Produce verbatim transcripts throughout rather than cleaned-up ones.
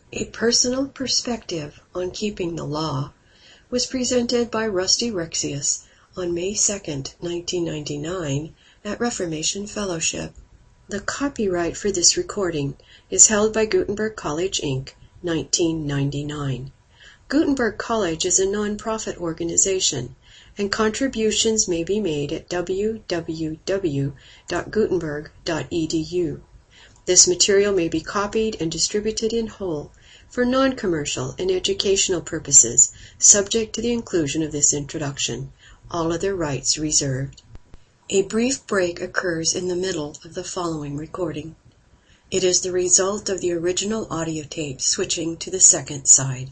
A personal perspective on keeping the law was presented by Rusty Rexius on May second, nineteen ninety-nine at Reformation Fellowship. The copyright for this recording is held by Gutenberg College, Incorporated, nineteen ninety-nine. Gutenberg College is a non-profit organization, and contributions may be made at w w w dot gutenberg dot e d u. This material may be copied and distributed in whole for non-commercial and educational purposes, subject to the inclusion of this introduction. All other rights reserved. A brief break occurs in the middle of the following recording. It is the result of the original audio tape switching to the second side.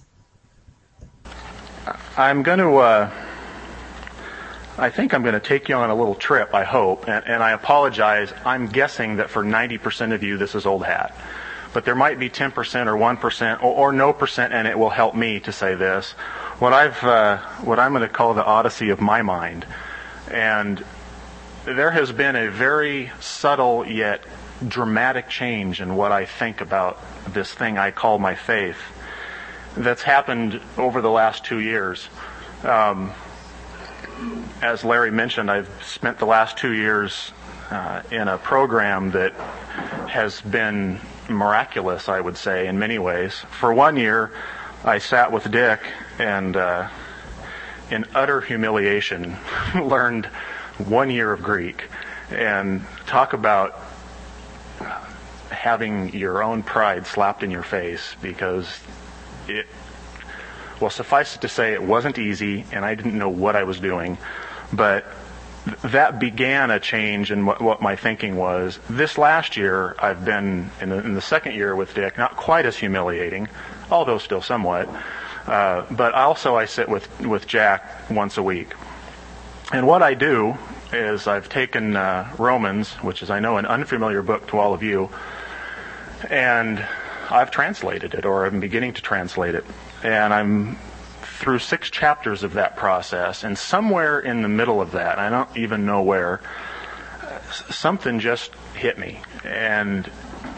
I'm going to, uh, I think I'm going to take you on a little trip, I hope, and, and I apologize. I'm guessing that for ninety percent of you this is old hat. But there might be ten percent or one percent or, or no percent, and it will help me to say this. What I've, uh, what I'm going to call the odyssey of my mind. And there has been a very subtle yet dramatic change in what I think about this thing I call my faith that's happened over the last two years. Um, as Larry mentioned, I've spent the last two years uh, in a program that has been miraculous, I would say, in many ways. For one year, I sat with Dick and, uh, in utter humiliation, learned one year of Greek. And talk about having your own pride slapped in your face, because it, well, suffice it to say, it wasn't easy, and I didn't know what I was doing. But that began a change in what, what my thinking was. This last year, I've been in the, in the second year with Dick, not quite as humiliating, although still somewhat. Uh, but also I sit with, with Jack once a week. And what I do is I've taken uh, Romans, which is, I know, an unfamiliar book to all of you, and I've translated it, or I'm beginning to translate it. And I'm through six chapters of that process, and somewhere in the middle of that, I don't even know where, something just hit me. And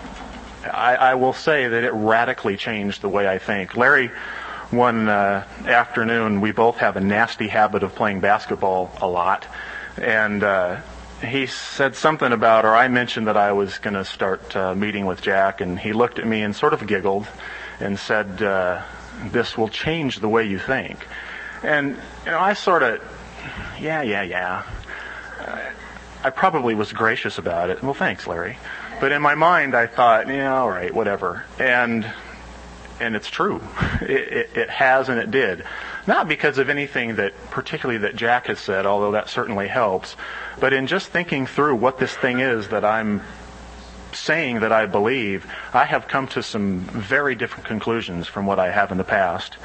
I, I will say that it radically changed the way I think. Larry, one uh, afternoon, we both have a nasty habit of playing basketball a lot, and uh, he said something about, or I mentioned that I was going to start uh, meeting with Jack, and he looked at me and sort of giggled and said, uh, this will change the way you think. And, you know, I sort of, yeah, yeah, yeah. Uh, I probably was gracious about it. Well, thanks, Larry. But in my mind, I thought, yeah, all right, whatever. And and it's true. It, it, it has and it did. Not because of anything that, particularly that Jack has said, although that certainly helps, but in just thinking through what this thing is that I'm saying that I believe, I have come to some very different conclusions from what I have in the past.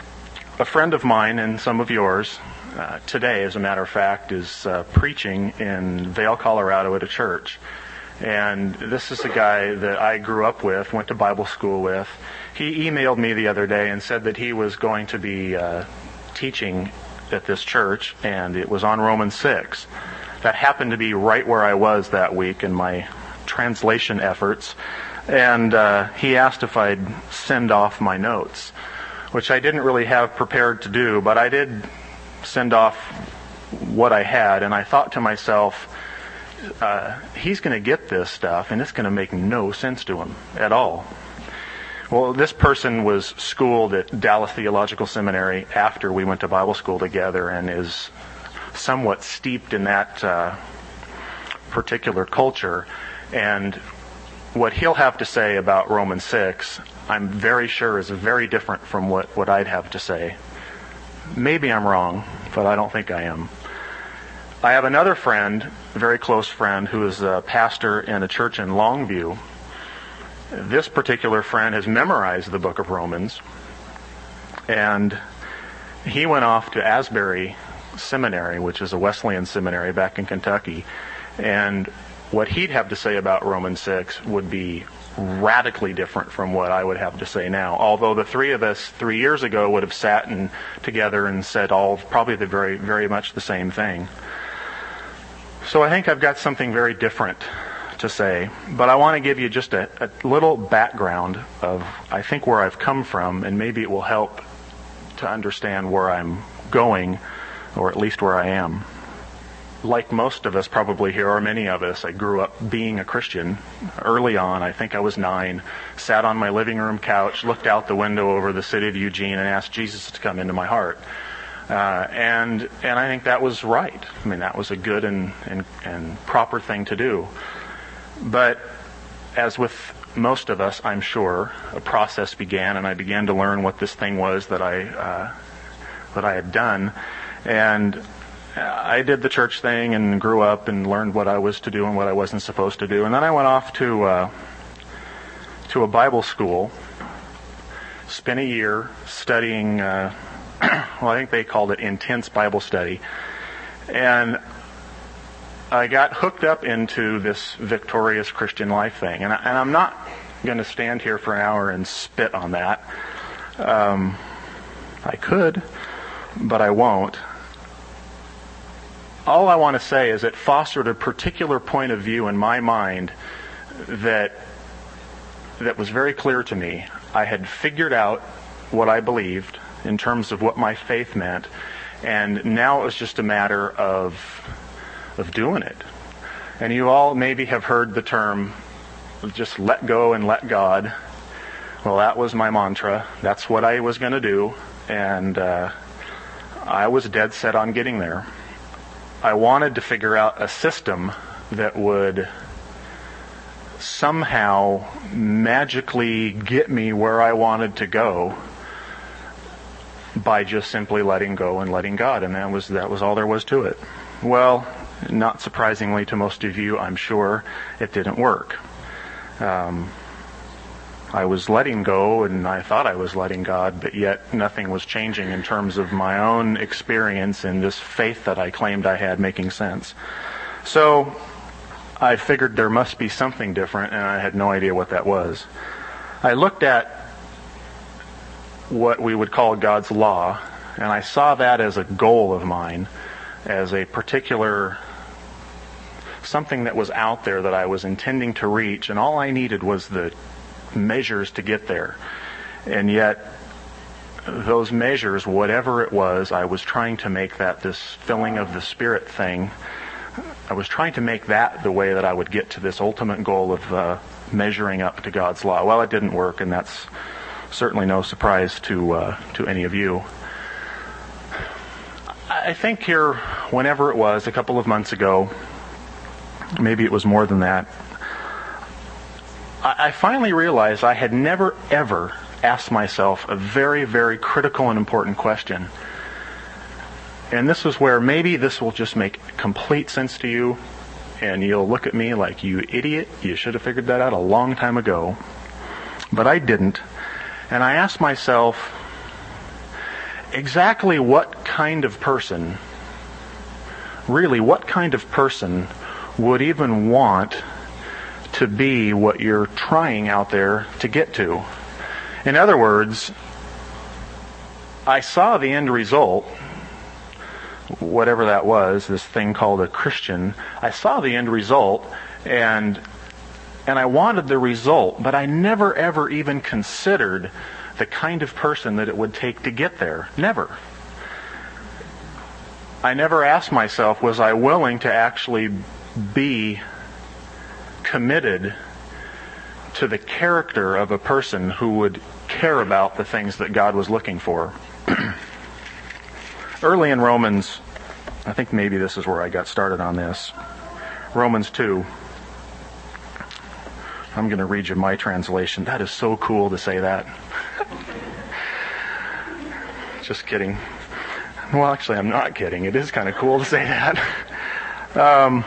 A friend of mine and some of yours, uh, today, as a matter of fact, is uh, preaching in Vail, Colorado at a church. And this is a guy that I grew up with, went to Bible school with. He emailed me the other day and said that he was going to be uh, teaching at this church, and it was on Romans six. That happened to be right where I was that week in my translation efforts, and uh, he asked if I'd send off my notes, which I didn't really have prepared to do, but I did send off what I had, and I thought to myself, uh, he's going to get this stuff, and it's going to make no sense to him at all. Well, this person was schooled at Dallas Theological Seminary after we went to Bible school together, and is somewhat steeped in that uh, particular culture. And what he'll have to say about Romans six, I'm very sure is very different from what, what I'd have to say. Maybe I'm wrong, but I don't think I am. I have another friend, a very close friend, who is a pastor in a church in Longview. This particular friend has memorized the book of Romans, and he went off to Asbury Seminary, which is a Wesleyan seminary back in Kentucky, and what he'd have to say about Romans six would be radically different from what I would have to say now. Although the three of us three years ago would have sat and together and said all probably the very, very much the same thing. So I think I've got something very different to say, but I want to give you just a, a little background of, I think, where I've come from, and maybe it will help to understand where I'm going, or at least where I am. Like most of us probably here, or many of us, I grew up being a Christian. Early on, I think I was nine, sat on my living room couch, looked out the window over the city of Eugene, and asked Jesus to come into my heart. Uh, and and I think that was right. I mean, that was a good and, and, and proper thing to do. But as with most of us, I'm sure, a process began, and I began to learn what this thing was that I uh, that I had done. And I did the church thing and grew up and learned what I was to do and what I wasn't supposed to do. And then I went off to uh, to a Bible school, spent a year studying. Uh, well, I think they called it intense Bible study. And I got hooked up into this victorious Christian life thing. And, I, and I'm not going to stand here for an hour and spit on that. Um, I could, but I won't. All I want to say is it fostered a particular point of view in my mind that that was very clear to me. I had figured out what I believed in terms of what my faith meant, and now it was just a matter of of doing it. And you all maybe have heard the term, just let go and let God. Well, that was my mantra. That's what I was going to do, and uh, I was dead set on getting there. I wanted to figure out a system that would somehow magically get me where I wanted to go by just simply letting go and letting God, and that was that was all there was to it. Well, not surprisingly to most of you, I'm sure, it didn't work. Um, I was letting go, and I thought I was letting God, but yet nothing was changing in terms of my own experience and this faith that I claimed I had making sense. So I figured there must be something different, and I had no idea what that was. I looked at what we would call God's law, and I saw that as a goal of mine, as a particular something that was out there that I was intending to reach, and all I needed was the measures to get there. And yet those measures, whatever it was, I was trying to make that this filling of the Spirit thing. I was trying to make that the way that I would get to this ultimate goal of uh, measuring up to God's law. Well, it didn't work, and that's certainly no surprise to uh, to any of you. I think here, whenever it was, a couple of months ago, maybe it was more than that, I, I finally realized I had never, ever asked myself a very, very critical and important question. And this is where maybe this will just make complete sense to you, and you'll look at me like, you idiot, you should have figured that out a long time ago. But I didn't. And I asked myself, exactly what kind of person, really what kind of person would even want to be what you're trying out there to get to? In other words, I saw the end result, whatever that was, this thing called a Christian. I saw the end result, and and I wanted the result, but I never ever even considered the kind of person that it would take to get there. Never. I never asked myself, was I willing to actually be committed to the character of a person who would care about the things that God was looking for? Early in Romans, I think maybe this is where I got started on this. Romans two. I'm going to read you my translation. That is so cool to say that. Just kidding. Well, actually, I'm not kidding. It is kind of cool to say that. Um,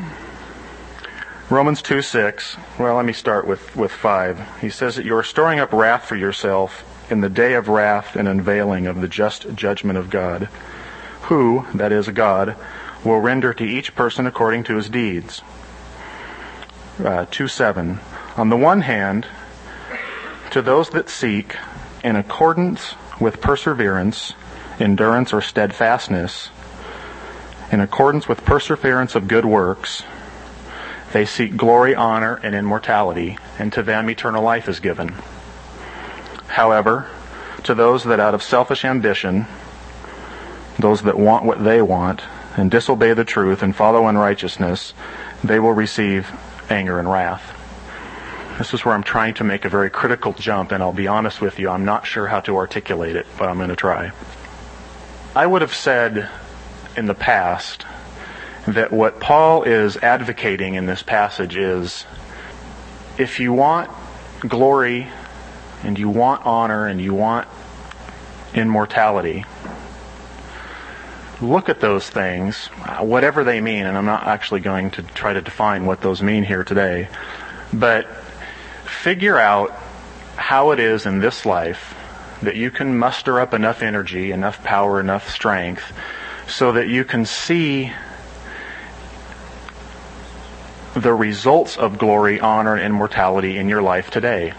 Romans two six. Well, let me start with, with five. He says that you are storing up wrath for yourself in the day of wrath and unveiling of the just judgment of God, who, that is God, will render to each person according to his deeds. Uh, two seven. On the one hand, to those that seek, in accordance with perseverance, endurance, or steadfastness, in accordance with perseverance of good works, They seek glory, honor, and immortality, and to them eternal life is given. However, to those that out of selfish ambition, those that want what they want, and disobey the truth and follow unrighteousness, they will receive anger and wrath. This is where I'm trying to make a very critical jump, and I'll be honest with you, I'm not sure how to articulate it, but I'm going to try. I would have said in the past that what Paul is advocating in this passage is, if you want glory and you want honor and you want immortality, look at those things, whatever they mean, and I'm not actually going to try to define what those mean here today, but figure out how it is in this life that you can muster up enough energy, enough power, enough strength, so that you can see the results of glory, honor, and immortality in your life today.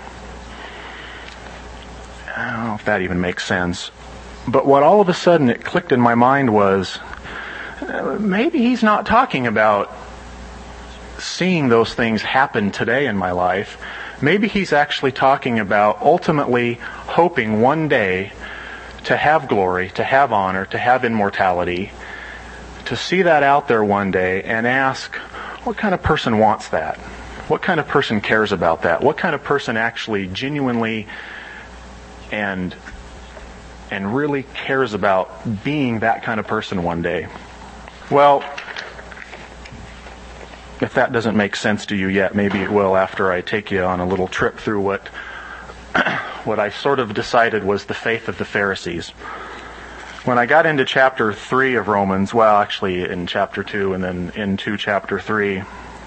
I don't know if that even makes sense. But what all of a sudden it clicked in my mind was, maybe he's not talking about seeing those things happen today in my life. Maybe he's actually talking about ultimately hoping one day to have glory, to have honor, to have immortality, to see that out there one day and ask, what kind of person wants that? What kind of person cares about that? What kind of person actually genuinely and and really cares about being that kind of person one day? Well, if that doesn't make sense to you yet, maybe it will after I take you on a little trip through what what I sort of decided was the faith of the Pharisees. When I got into chapter three of Romans, well, actually in chapter two and then into chapter three,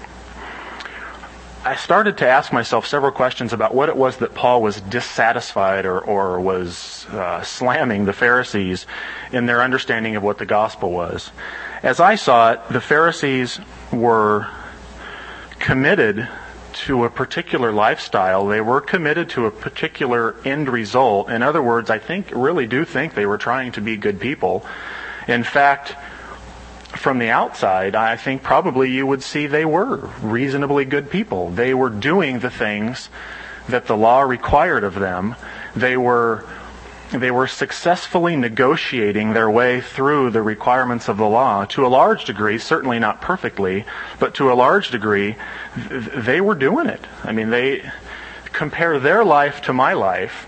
I started to ask myself several questions about what it was that Paul was dissatisfied or, or was uh, slamming the Pharisees in their understanding of what the gospel was. As I saw it, the Pharisees were committed to a particular lifestyle. They were committed to a particular end result. In other words, I think, really do think they were trying to be good people. In fact, from the outside, I think probably you would see they were reasonably good people. They were doing the things that the law required of them. They were They were successfully negotiating their way through the requirements of the law to a large degree, certainly not perfectly, but to a large degree, they were doing it. I mean, they compare their life to my life,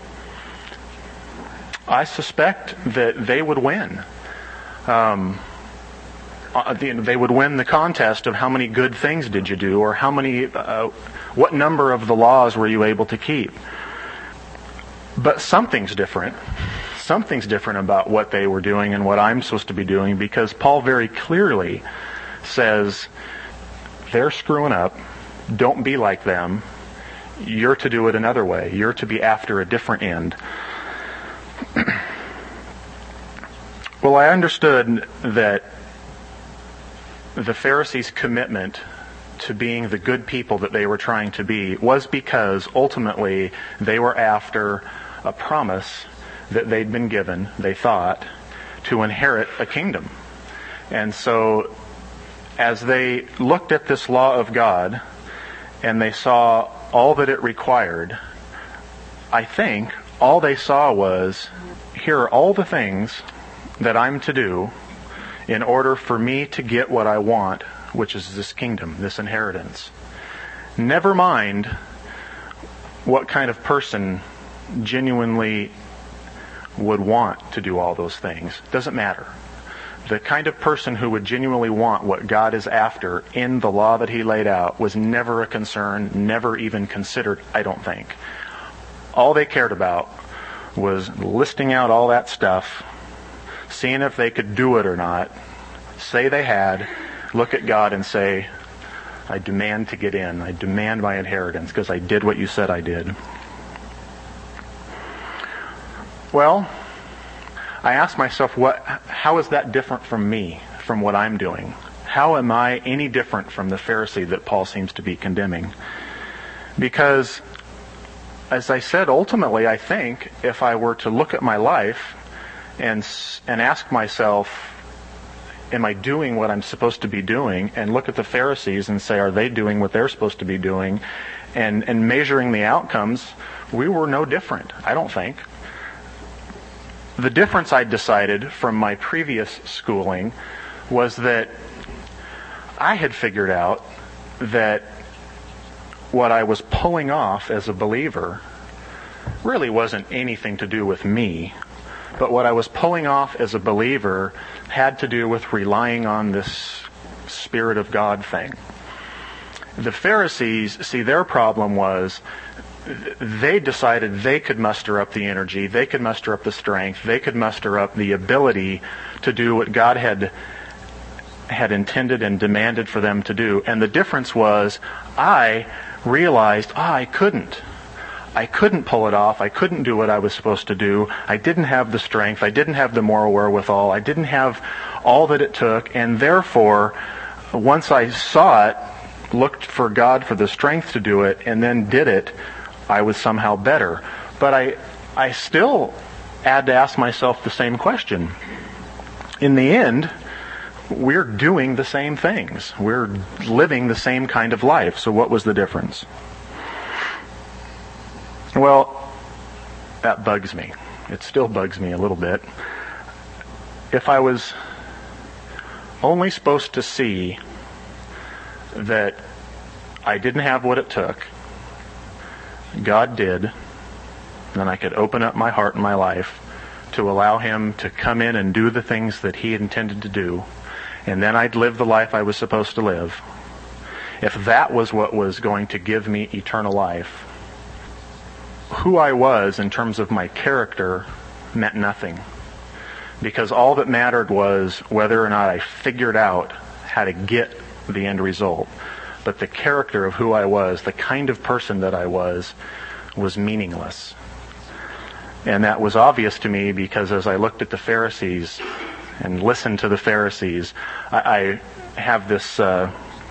I suspect that they would win. Um, they would win the contest of how many good things did you do, or how many, uh, what number of the laws were you able to keep. But something's different. Something's different about what they were doing and what I'm supposed to be doing, because Paul very clearly says, they're screwing up. Don't be like them. You're to do it another way. You're to be after a different end. Well, I understood that the Pharisees' commitment to being the good people that they were trying to be was because ultimately they were after a promise that they'd been given, they thought, to inherit a kingdom. And so as they looked at this law of God and they saw all that it required, I think all they saw was, here are all the things that I'm to do in order for me to get what I want, which is this kingdom, this inheritance. Never mind what kind of person genuinely would want to do all those things. Doesn't matter. The kind of person who would genuinely want what God is after in the law that He laid out was never a concern, never even considered, I don't think. All they cared about was listing out all that stuff, seeing if they could do it or not, say they had, look at God and say, I demand to get in. I demand my inheritance because I did what you said I did. Well, I asked myself, what? How is that different from me, from what I'm doing? How am I any different from the Pharisee that Paul seems to be condemning? Because, as I said, ultimately, I think if I were to look at my life and and ask myself, am I doing what I'm supposed to be doing? And look at the Pharisees and say, are they doing what they're supposed to be doing? And, and measuring the outcomes, we were no different, I don't think. The difference I decided from my previous schooling was that I had figured out that what I was pulling off as a believer really wasn't anything to do with me, but what I was pulling off as a believer had to do with relying on this Spirit of God thing. The Pharisees, see, their problem was they decided they could muster up the energy, they could muster up the strength, they could muster up the ability to do what God had had intended and demanded for them to do. And the difference was, I realized, ah, I couldn't. I couldn't pull it off. I couldn't do what I was supposed to do. I didn't have the strength. I didn't have the moral wherewithal. I didn't have all that it took. And therefore, once I saw it, looked for God for the strength to do it, and then did it, I was somehow better. But I, I still had to ask myself the same question. In the end, we're doing the same things. We're living the same kind of life. So what was the difference? Well, that bugs me. It still bugs me a little bit. If I was only supposed to see that I didn't have what it took, God did, then I could open up my heart and my life to allow Him to come in and do the things that He intended to do, and then I'd live the life I was supposed to live. If that was what was going to give me eternal life, who I was in terms of my character meant nothing. Because all that mattered was whether or not I figured out how to get the end result. But the character of who I was, the kind of person that I was, was meaningless. And that was obvious to me because as I looked at the Pharisees and listened to the Pharisees, I, I have this uh,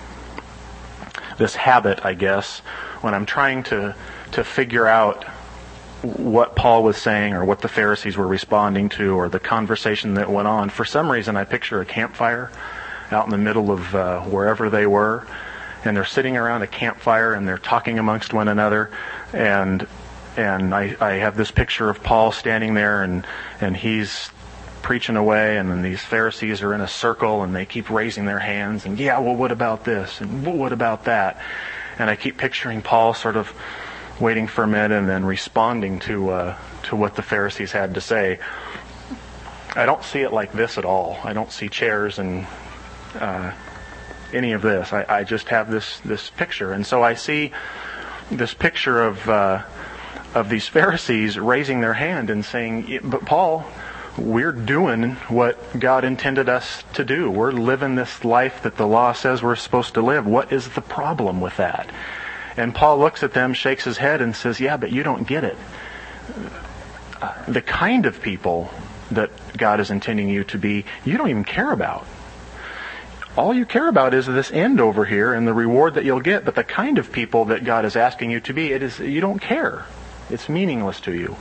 this habit, I guess, when I'm trying to to figure out what Paul was saying or what the Pharisees were responding to or the conversation that went on. For some reason, I picture a campfire out in the middle of uh, wherever they were, and they're sitting around a campfire and they're talking amongst one another, and and I, I have this picture of Paul standing there, and and he's preaching away, and then these Pharisees are in a circle and they keep raising their hands and, yeah, well, what about this? And well, what about that? And I keep picturing Paul sort of waiting for a minute and then responding to uh, to what the Pharisees had to say. I don't see it like this at all. I don't see chairs and uh, any of this. I, I just have this this picture, and so I see this picture of uh, of these Pharisees raising their hand and saying, "But Paul, we're doing what God intended us to do. We're living this life that the law says we're supposed to live. What is the problem with that?" And Paul looks at them, shakes his head, and says, yeah, but you don't get it. The kind of people that God is intending you to be, you don't even care about. All you care about is this end over here and the reward that you'll get. But the kind of people that God is asking you to be, it is you don't care. It's meaningless to you.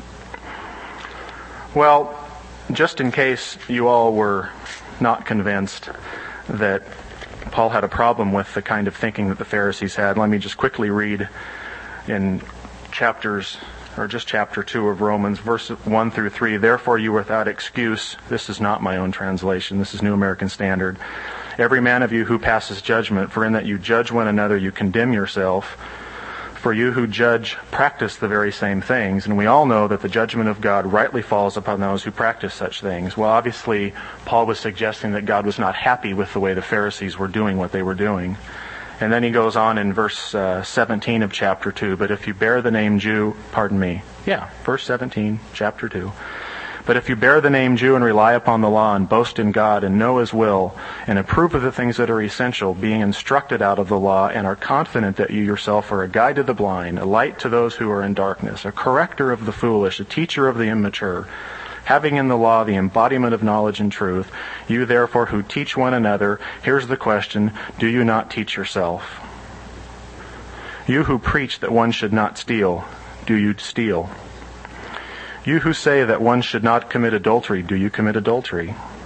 Well, just in case you all were not convinced that Paul had a problem with the kind of thinking that the Pharisees had, let me just quickly read in chapters, or just chapter two of Romans, verse one through three. Therefore you are without excuse. This is not my own translation. This is New American Standard. Every man of you who passes judgment, for in that you judge one another, you condemn yourself. For you who judge practice the very same things, and we all know that the judgment of God rightly falls upon those who practice such things. Well, obviously, Paul was suggesting that God was not happy with the way the Pharisees were doing what they were doing. And then he goes on in verse uh, seventeen of chapter two, but if you bear the name Jew, pardon me, yeah, verse seventeen, chapter two. But if you bear the name Jew and rely upon the law and boast in God and know His will and approve of the things that are essential, being instructed out of the law, and are confident that you yourself are a guide to the blind, a light to those who are in darkness, a corrector of the foolish, a teacher of the immature, having in the law the embodiment of knowledge and truth, you therefore who teach one another, here's the question, do you not teach yourself? You who preach that one should not steal, do you steal? You who say that one should not commit adultery, do you commit adultery?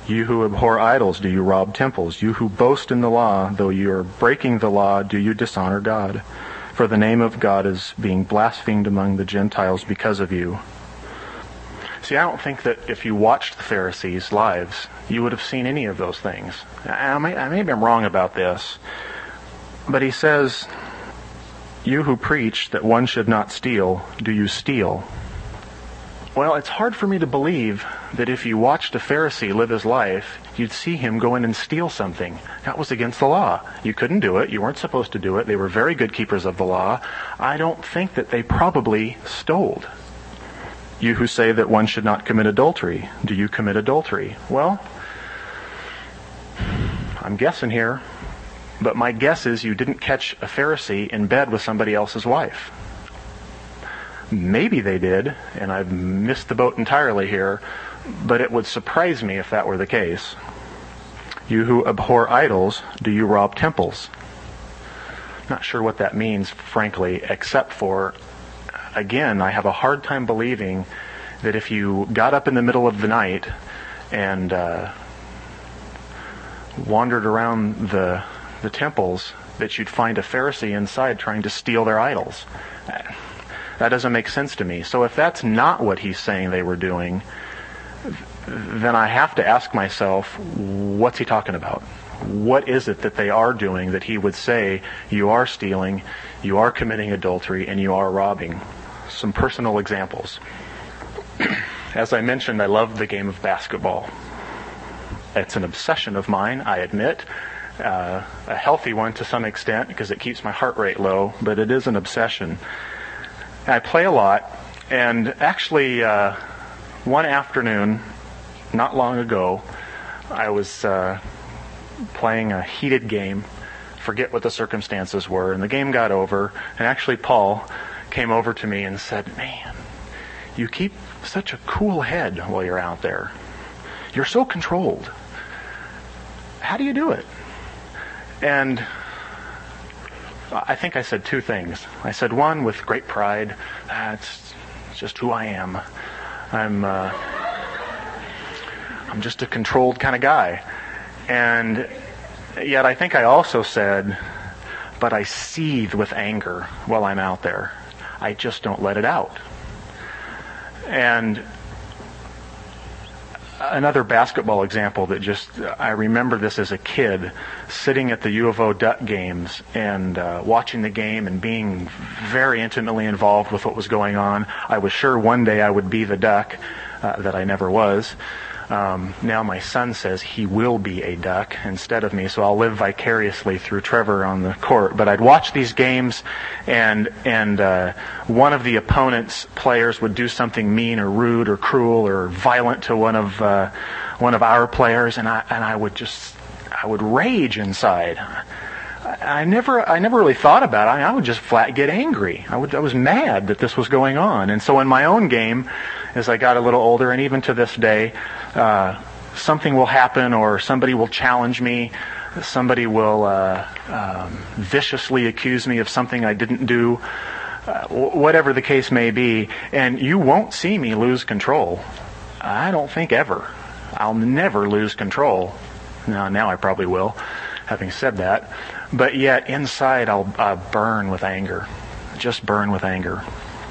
You who abhor idols, do you rob temples? You who boast in the law, though you are breaking the law, do you dishonor God? For the name of God is being blasphemed among the Gentiles because of you. See, I don't think that if you watched the Pharisees' lives, you would have seen any of those things. I may, I maybe I'm wrong about this, but he says, you who preach that one should not steal, do you steal? Well, it's hard for me to believe that if you watched a Pharisee live his life, you'd see him go in and steal something. That was against the law. You couldn't do it. You weren't supposed to do it. They were very good keepers of the law. I don't think that they probably stole. You who say that one should not commit adultery, do you commit adultery? Well, I'm guessing here, but my guess is you didn't catch a Pharisee in bed with somebody else's wife. Maybe they did, and I've missed the boat entirely here, but it would surprise me if that were the case. You who abhor idols, do you rob temples? Not sure what that means, frankly, except for, again, I have a hard time believing that if you got up in the middle of the night and uh, wandered around the the temples, that you'd find a Pharisee inside trying to steal their idols. That doesn't make sense to me. So if that's not what he's saying they were doing, then I have to ask myself, what's he talking about? What is it that they are doing that he would say, you are stealing, you are committing adultery, and you are robbing? Some personal examples. As I mentioned, I love the game of basketball. It's an obsession of mine, I admit. Uh, a healthy one to some extent because it keeps my heart rate low, but it is an obsession. I play a lot, and actually uh, one afternoon, not long ago, I was uh, playing a heated game, forget what the circumstances were, and the game got over, and actually Paul came over to me and said, man, you keep such a cool head while you're out there. You're so controlled. How do you do it? And I think I said two things. I said one with great pride. Ah, it's, it's just who I am. I'm uh, I'm just a controlled kind of guy. And yet I think I also said, but I seethe with anger while I'm out there. I just don't let it out. And another basketball example that just, I remember this as a kid, sitting at the U of O Duck games and uh, watching the game and being very intimately involved with what was going on. I was sure one day I would be the Duck, uh, that I never was. Um, now my son says he will be a Duck instead of me, so I'll live vicariously through Trevor on the court. But I'd watch these games, and and uh, one of the opponent's players would do something mean or rude or cruel or violent to one of uh, one of our players, and I and I would just I would rage inside. I, I never I never really thought about it. I, mean, I would just flat get angry. I would I was mad that this was going on, and so in my own game, as I got a little older, and even to this day, uh, something will happen, or somebody will challenge me, somebody will uh, um, viciously accuse me of something I didn't do, uh, whatever the case may be, and you won't see me lose control. I don't think ever. I'll never lose control. Now, now I probably will, having said that. But yet, inside I'll uh, burn with anger. Just burn with anger.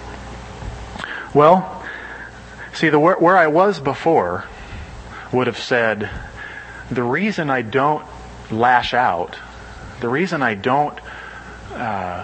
Well, see, the where, where I was before would have said, the reason I don't lash out, the reason I don't uh,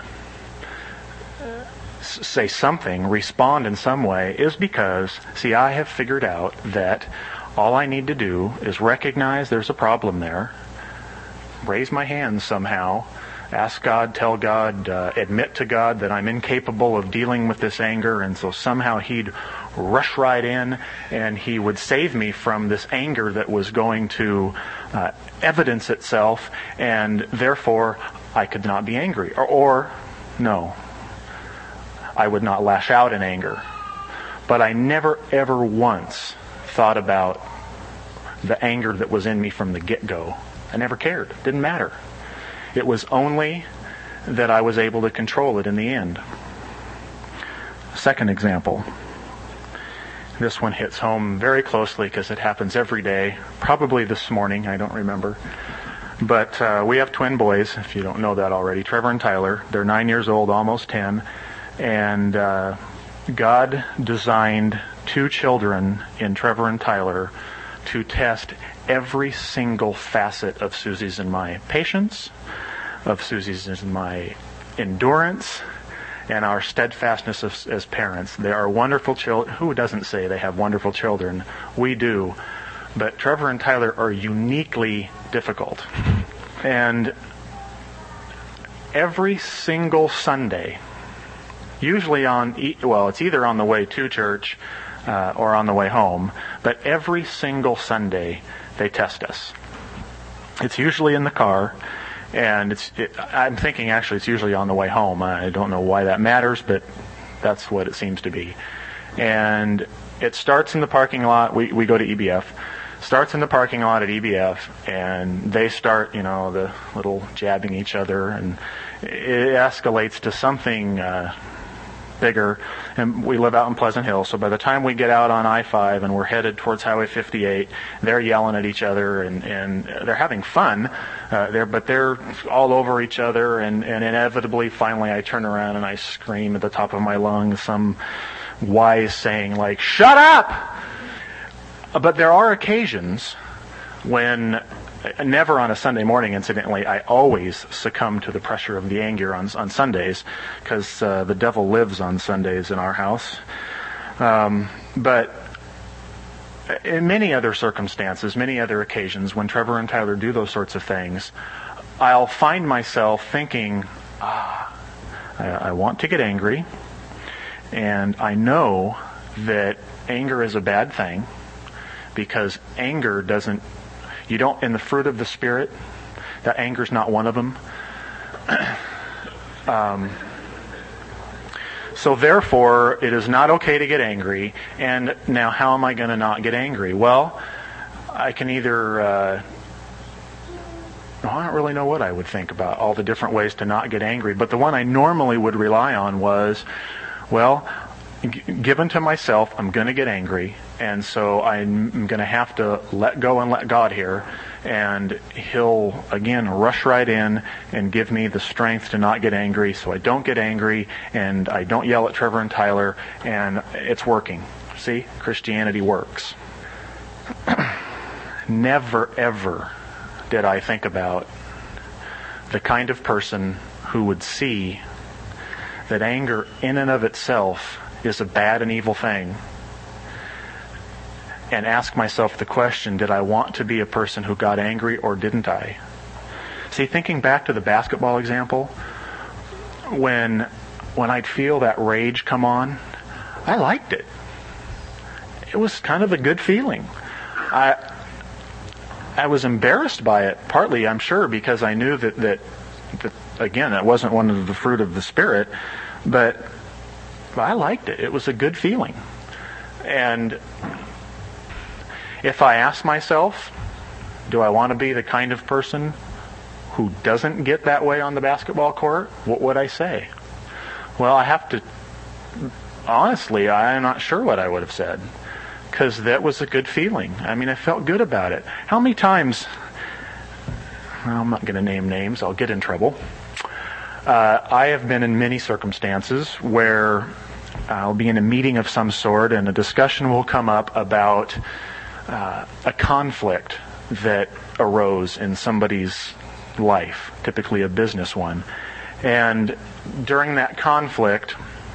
say something, respond in some way, is because, see, I have figured out that all I need to do is recognize there's a problem there, raise my hands somehow, ask God, tell God, uh, admit to God that I'm incapable of dealing with this anger, and so somehow He'd rush right in and He would save me from this anger that was going to uh, evidence itself, and therefore I could not be angry. Or, or, no, I would not lash out in anger. But I never ever once thought about the anger that was in me from the get-go. I never cared. It didn't matter. It was only that I was able to control it in the end. Second example. This one hits home very closely because it happens every day. Probably this morning, I don't remember. But uh, we have twin boys, if you don't know that already, Trevor and Tyler. They're nine years old, almost ten. And uh, God designed two children in Trevor and Tyler to test every single facet of Susie's and my patience, of Susie's and my endurance, and our steadfastness as, as parents. They are wonderful children. Who doesn't say they have wonderful children? We do. But Trevor and Tyler are uniquely difficult. And every single Sunday, usually on, well, it's either on the way to church uh, or on the way home, but every single Sunday they test us. It's usually in the car, and it's. It, I'm thinking actually it's usually on the way home. I don't know why that matters, but that's what it seems to be. And it starts in the parking lot. We we go to E B F. Starts in the parking lot at E B F, and they start, you know, the little jabbing each other, and it escalates to something uh, bigger. And we live out in Pleasant Hill, so by the time we get out on I five and we're headed towards Highway fifty-eight, they're yelling at each other, and, and they're having fun, uh, there, but they're all over each other, and, and inevitably, finally, I turn around and I scream at the top of my lungs some wise saying like, "Shut up!" But there are occasions when, never on a Sunday morning, incidentally, I always succumb to the pressure of the anger on on Sundays, because uh, the devil lives on Sundays in our house. Um, but in many other circumstances, many other occasions, when Trevor and Tyler do those sorts of things, I'll find myself thinking, ah, I, I want to get angry, and I know that anger is a bad thing, because anger doesn't, you don't, in the fruit of the Spirit, that anger's not one of them. um, so therefore, it is not okay to get angry. And now, how am I going to not get angry? Well, I can either, uh, well, I don't really know what I would think about all the different ways to not get angry. But the one I normally would rely on was, well, g- given to myself, I'm going to get angry. And so I'm going to have to let go and let God here. And He'll, again, rush right in and give me the strength to not get angry, so I don't get angry, and I don't yell at Trevor and Tyler, and it's working. See? Christianity works. Never, ever did I think about the kind of person who would see that anger in and of itself is a bad and evil thing, and ask myself the question, did I want to be a person who got angry, or didn't I? See, thinking back to the basketball example, when when I'd feel that rage come on, I liked it. It was kind of a good feeling. I I was embarrassed by it, partly, I'm sure, because I knew that, that, that again, it wasn't one of the fruit of the Spirit, but I liked it. It was a good feeling. And if I ask myself, do I want to be the kind of person who doesn't get that way on the basketball court, what would I say? Well, I have to, honestly, I'm not sure what I would have said, because that was a good feeling. I mean, I felt good about it. How many times, well, I'm not going to name names, I'll get in trouble. Uh, I have been in many circumstances where I'll be in a meeting of some sort, and a discussion will come up about Uh, a conflict that arose in somebody's life, typically a business one. And during that conflict,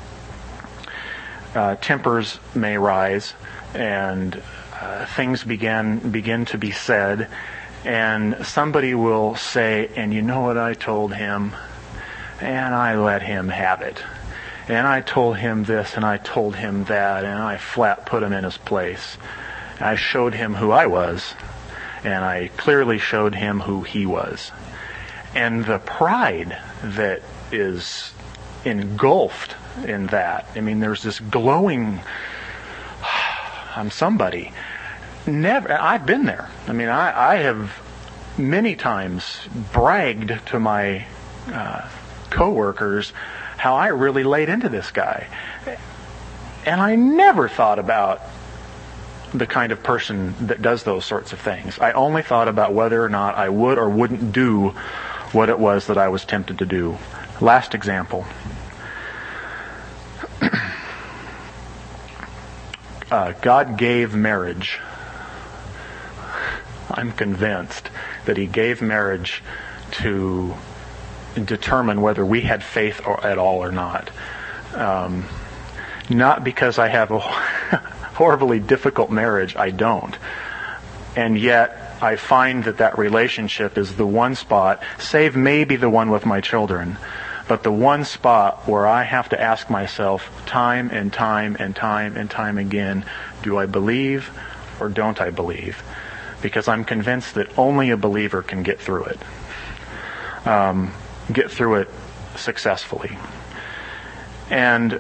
uh, tempers may rise, and uh, things begin begin to be said, and somebody will say, and you know what I told him? And I let him have it. And I told him this, and I told him that, and I flat put him in his place. I showed him who I was, and I clearly showed him who he was. And the pride that is engulfed in that, I mean, there's this glowing, I'm somebody. Never, I've been there. I mean, I, I have many times bragged to my uh, coworkers how I really laid into this guy. And I never thought about the kind of person that does those sorts of things. I only thought about whether or not I would or wouldn't do what it was that I was tempted to do. Last example. uh, God gave marriage. I'm convinced that He gave marriage to determine whether we had faith or, at all or not. Um, not because I have a horribly difficult marriage. I don't. And yet I find that that relationship is the one spot, save maybe the one with my children, but the one spot where I have to ask myself time and time and time and time again, do I believe or don't I believe? Because I'm convinced that only a believer can get through it. Um, get through it successfully. And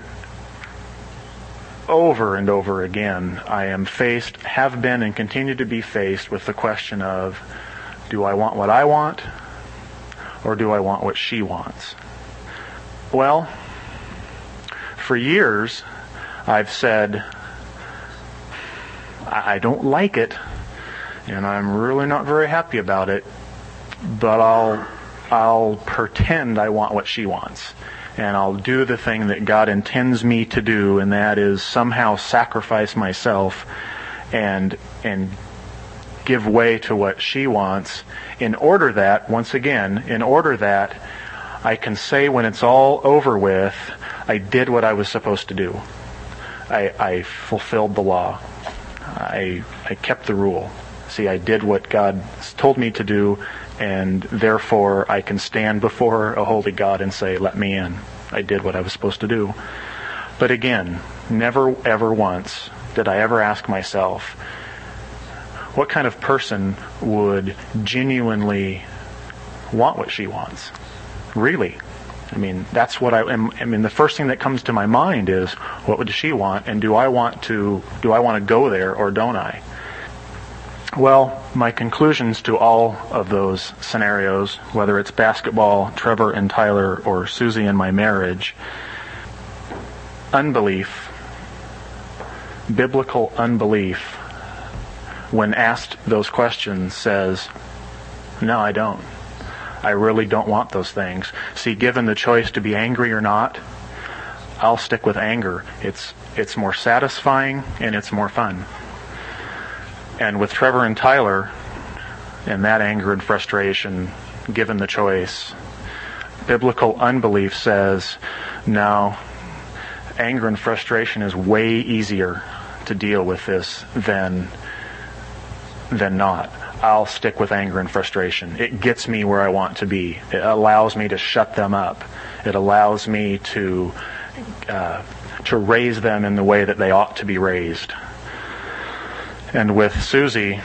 over and over again, I am faced, have been and continue to be faced with the question of, do I want what I want or do I want what she wants? Well, for years, I've said, I don't like it, and I'm really not very happy about it, but I'll I'll pretend I want what she wants. And I'll do the thing that God intends me to do, and that is somehow sacrifice myself and and give way to what she wants, in order that, once again, in order that I can say when it's all over with, I did what I was supposed to do. I, I fulfilled the law. I I kept the rule. See, I did what God told me to do, and therefore I can stand before a holy God and say, let me in. I did what I was supposed to do. But again, never ever once did I ever ask myself, what kind of person would genuinely want what she wants? Really? I mean, that's what I am. I mean, the first thing that comes to my mind is, what would she want? And do I want to, do I want to go there or don't I? Well, my conclusions to all of those scenarios, whether it's basketball, Trevor and Tyler, or Susie and my marriage, unbelief, biblical unbelief, when asked those questions, says, no, I don't. I really don't want those things. See, given the choice to be angry or not, I'll stick with anger. It's it's more satisfying and it's more fun. And with Trevor and Tyler, and that anger and frustration, given the choice, biblical unbelief says, no, anger and frustration is way easier to deal with this than, than not. I'll stick with anger and frustration. It gets me where I want to be. It allows me to shut them up. It allows me to, uh, to raise them in the way that they ought to be raised. And with Susie,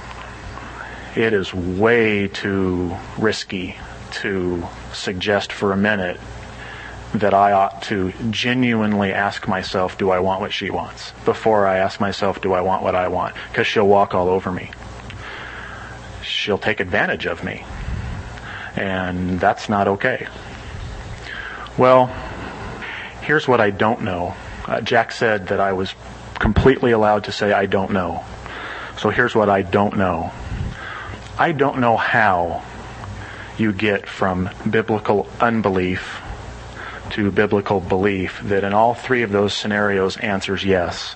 it is way too risky to suggest for a minute that I ought to genuinely ask myself, do I want what she wants? Before I ask myself, do I want what I want? Because she'll walk all over me. She'll take advantage of me. And that's not okay. Well, here's what I don't know. Uh, Jack said that I was completely allowed to say I don't know. So here's what I don't know. I don't know how you get from biblical unbelief to biblical belief that in all three of those scenarios answers yes.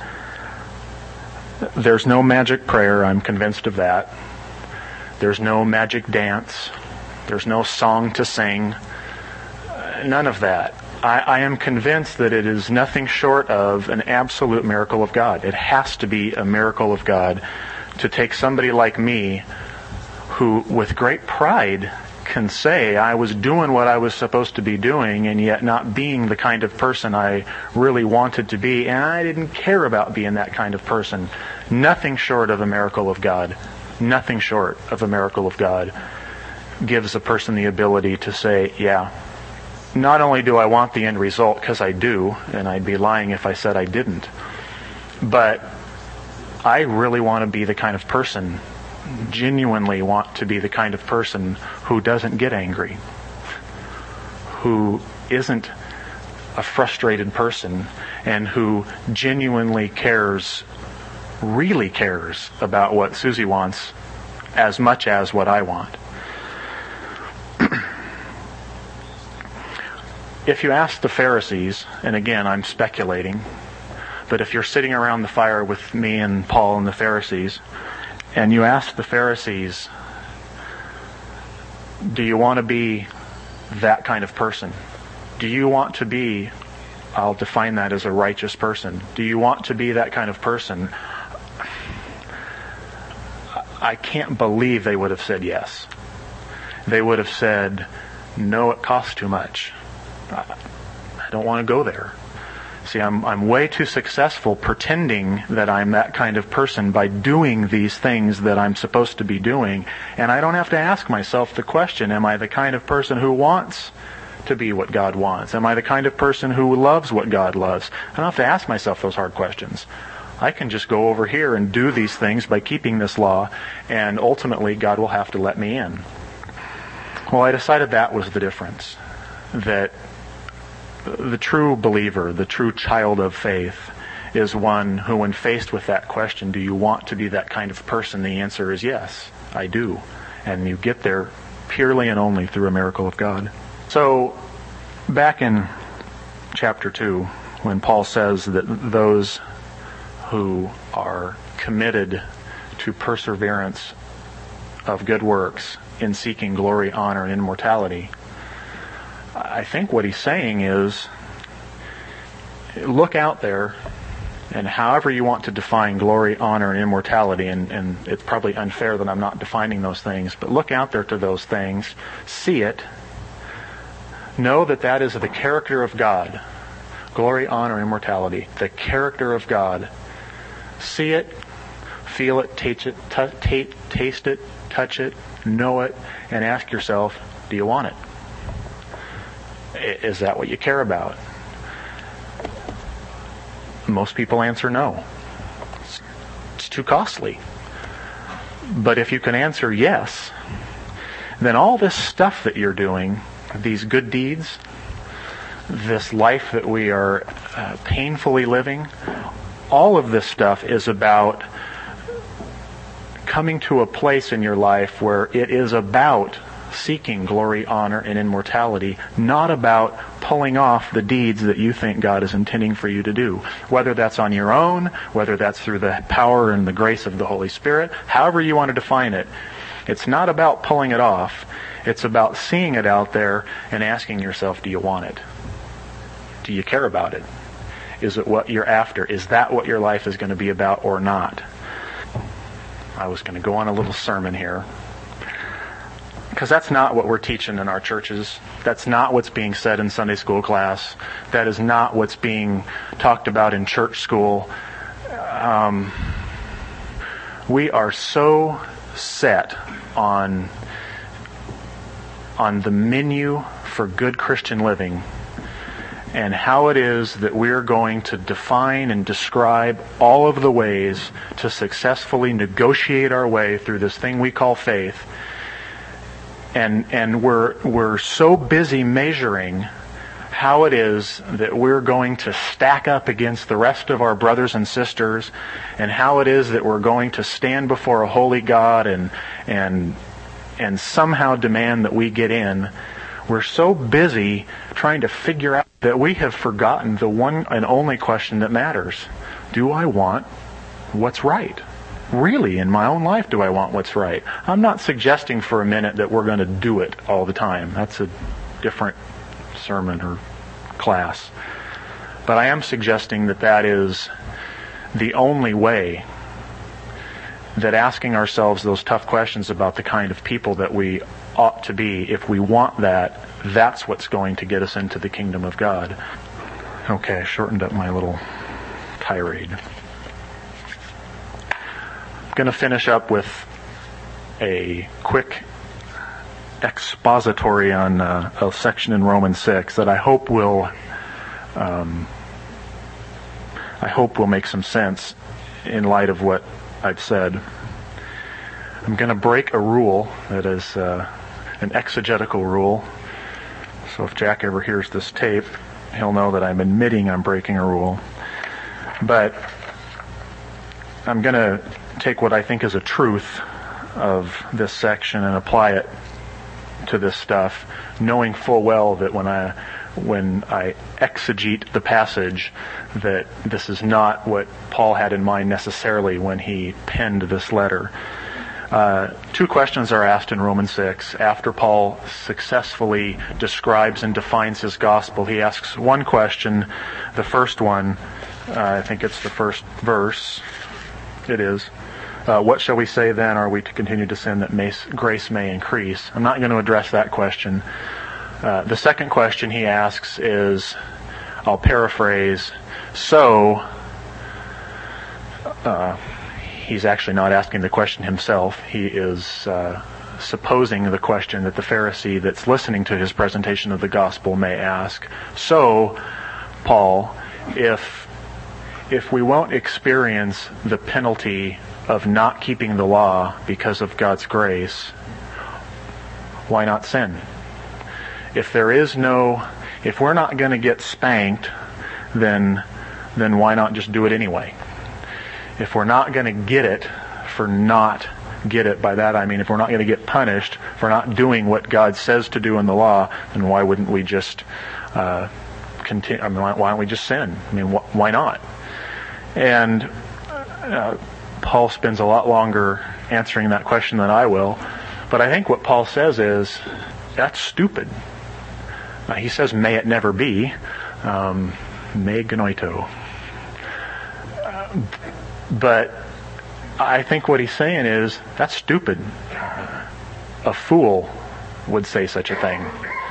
There's no magic prayer, I'm convinced of that. There's no magic dance. There's no song to sing. None of that. I, I am convinced that it is nothing short of an absolute miracle of God. It has to be a miracle of God to take somebody like me who, with great pride, can say I was doing what I was supposed to be doing and yet not being the kind of person I really wanted to be, and I didn't care about being that kind of person. Nothing short of a miracle of God, nothing short of a miracle of God gives a person the ability to say, yeah, not only do I want the end result, because I do, and I'd be lying if I said I didn't, but I really want to be the kind of person, genuinely want to be the kind of person who doesn't get angry, who isn't a frustrated person, and who genuinely cares really cares about what Susie wants as much as what I want. If you ask the Pharisees, and again I'm speculating, but if you're sitting around the fire with me and Paul and the Pharisees, and you ask the Pharisees, do you want to be that kind of person? Do you want to be, I'll define that as a righteous person. Do you want to be that kind of person? I can't believe they would have said yes. They would have said, no, it costs too much. I don't want to go there. See, I'm I'm way too successful pretending that I'm that kind of person by doing these things that I'm supposed to be doing, and I don't have to ask myself the question, am I the kind of person who wants to be what God wants? Am I the kind of person who loves what God loves? I don't have to ask myself those hard questions. I can just go over here and do these things by keeping this law, and ultimately God will have to let me in. Well, I decided that was the difference. That the true believer, the true child of faith, is one who, when faced with that question, do you want to be that kind of person? The answer is yes, I do. And you get there purely and only through a miracle of God. So, back in chapter two, when Paul says that those who are committed to perseverance of good works in seeking glory, honor, and immortality, I think what he's saying is, look out there, and however you want to define glory, honor, and immortality, and, and it's probably unfair that I'm not defining those things, but look out there to those things, see it, know that that is the character of God. Glory, honor, immortality, the character of God. See it, feel it, taste it, t- taste it, touch it, know it, and ask yourself, do you want it? Is that what you care about? Most people answer no. It's too costly. But if you can answer yes, then all this stuff that you're doing, these good deeds, this life that we are uh, painfully living, all of this stuff is about coming to a place in your life where it is about seeking glory, honor, and immortality, not about pulling off the deeds that you think God is intending for you to do. Whether that's on your own, whether that's through the power and the grace of the Holy Spirit, however you want to define it, it's not about pulling it off. It's about seeing it out there and asking yourself, do you want it? Do you care about it? Is it what you're after? Is that what your life is going to be about or not? I was going to go on a little sermon here, because that's not what we're teaching in our churches. That's not what's being said in Sunday school class. That is not what's being talked about in church school. Um, we are so set on, on the menu for good Christian living and how it is that we're going to define and describe all of the ways to successfully negotiate our way through this thing we call faith. And and we're we're so busy measuring how it is that we're going to stack up against the rest of our brothers and sisters, and how it is that we're going to stand before a holy God and and and somehow demand that we get in. We're so busy trying to figure out that we have forgotten the one and only question that matters. Do I want what's right? Really, in my own life, do I want what's right? I'm not suggesting for a minute that we're going to do it all the time. That's a different sermon or class. But I am suggesting that that is the only way that asking ourselves those tough questions about the kind of people that we ought to be, if we want that, that's what's going to get us into the kingdom of God. Okay, I shortened up my little tirade. I'm going to finish up with a quick expository on uh, a section in Romans six that I hope will um, I hope will make some sense in light of what I've said. I'm going to break a rule that is uh, an exegetical rule. So if Jack ever hears this tape, he'll know that I'm admitting I'm breaking a rule. But I'm going to take what I think is a truth of this section and apply it to this stuff, knowing full well that when I when I exegete the passage, that this is not what Paul had in mind necessarily when he penned this letter. Uh, two questions are asked in Romans six. After Paul successfully describes and defines his gospel, he asks one question. The first one, uh, I think it's the first verse. It is. Uh, what shall we say then? Are we to continue to sin that may, grace may increase? I'm not going to address that question. Uh, the second question he asks is, I'll paraphrase, so, uh, he's actually not asking the question himself. He is uh, supposing the question that the Pharisee that's listening to his presentation of the gospel may ask. So, Paul, if if we won't experience the penalty of not keeping the law because of God's grace, why not sin? If there is no, if we're not going to get spanked, then then why not just do it anyway? If we're not going to get it for not get it, by that I mean if we're not going to get punished for not doing what God says to do in the law, then why wouldn't we just uh, continue? I mean, why, why don't we just sin? I mean, wh- why not? And uh, Paul spends a lot longer answering that question than I will, but I think what Paul says is, that's stupid. Uh, he says, may it never be. Um, me genoito. Uh, but I think what he's saying is, that's stupid. A fool would say such a thing.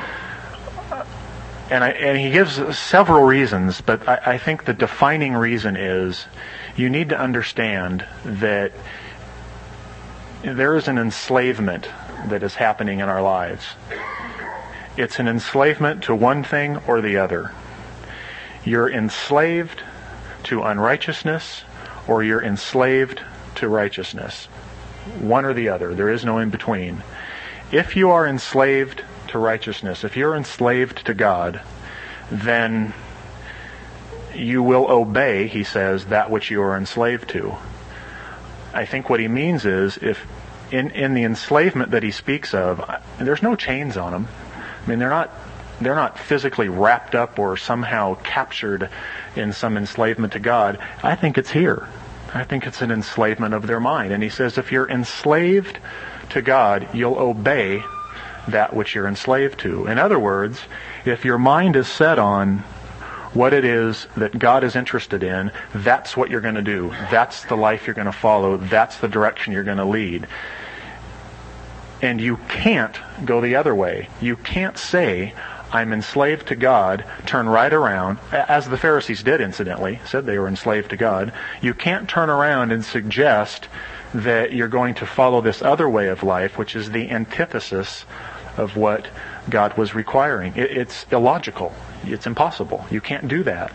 And, I, and he gives several reasons, but I, I think the defining reason is, you need to understand that there is an enslavement that is happening in our lives. It's an enslavement to one thing or the other. You're enslaved to unrighteousness, or you're enslaved to righteousness. One or the other. There is no in between. If you are enslaved to righteousness, if you're enslaved to God, then you will obey, he says, that which you are enslaved to. I think what he means is, if in, in the enslavement that he speaks of, there's no chains on them. I mean, they're not they're not physically wrapped up or somehow captured in some enslavement to God. I think it's here. I think it's an enslavement of their mind. And he says, if you're enslaved to God, you'll obey that which you're enslaved to. In other words, if your mind is set on what it is that God is interested in, that's what you're going to do. That's the life you're going to follow. That's the direction you're going to lead. And you can't go the other way. You can't say, I'm enslaved to God, turn right around, as the Pharisees did, incidentally, said they were enslaved to God. You can't turn around and suggest that you're going to follow this other way of life, which is the antithesis of what God was requiring. It, it's illogical. It's impossible. You can't do that.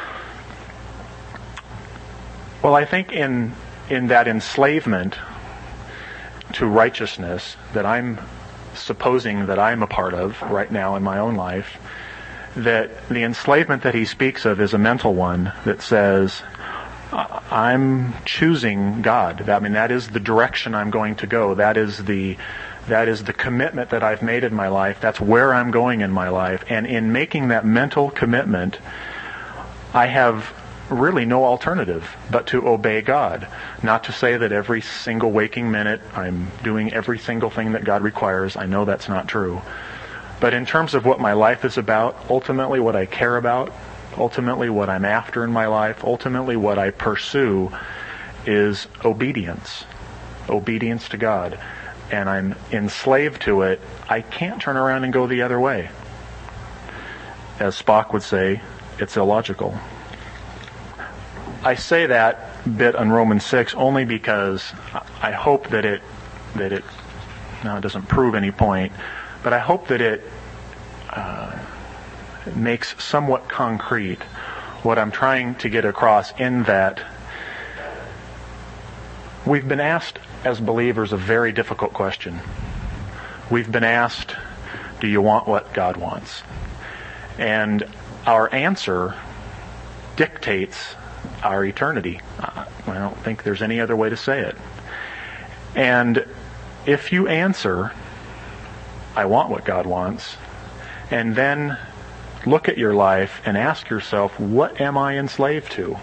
Well, I think in in that enslavement to righteousness that I'm supposing that I'm a part of right now in my own life, that the enslavement that he speaks of is a mental one that says, I'm choosing God. I mean, that is the direction I'm going to go. That is the that is the commitment that I've made in my life. That's where I'm going in my life. And in making that mental commitment, I have really no alternative but to obey God. Not to say that every single waking minute I'm doing every single thing that God requires. I know that's not true. But in terms of what my life is about, ultimately what I care about, ultimately what I'm after in my life, ultimately what I pursue is obedience. Obedience to God. And I'm enslaved to it. I can't turn around and go the other way. As Spock would say, it's illogical. I say that bit on Romans six only because I hope that it that it no, it doesn't prove any point, but I hope that it uh, makes somewhat concrete what I'm trying to get across, in that we've been asked as believers a very difficult question. We've been asked, do you want what God wants? And our answer dictates our eternity. Uh, I don't think there's any other way to say it. And if you answer, I want what God wants, and then look at your life and ask yourself, what am I enslaved to?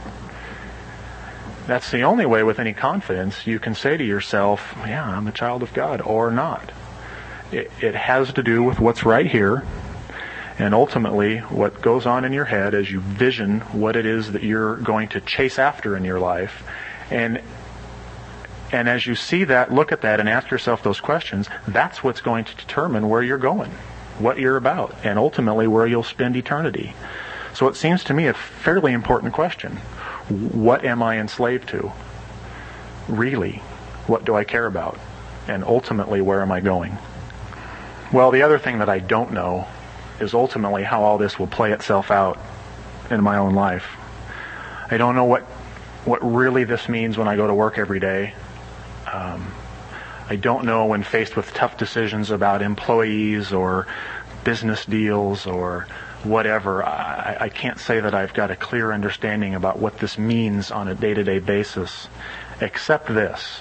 That's the only way with any confidence you can say to yourself, yeah, I'm a child of God, or not. It, it has to do with what's right here, and ultimately what goes on in your head as you vision what it is that you're going to chase after in your life. And and as you see that, look at that and ask yourself those questions, that's what's going to determine where you're going, what you're about, and ultimately where you'll spend eternity. So it seems to me a fairly important question. What am I enslaved to? Really, what do I care about? And ultimately, where am I going? Well, the other thing that I don't know is ultimately how all this will play itself out in my own life. I don't know what what really this means when I go to work every day. Um, I don't know when faced with tough decisions about employees or business deals or whatever. I, I can't say that I've got a clear understanding about what this means on a day-to-day basis, except this.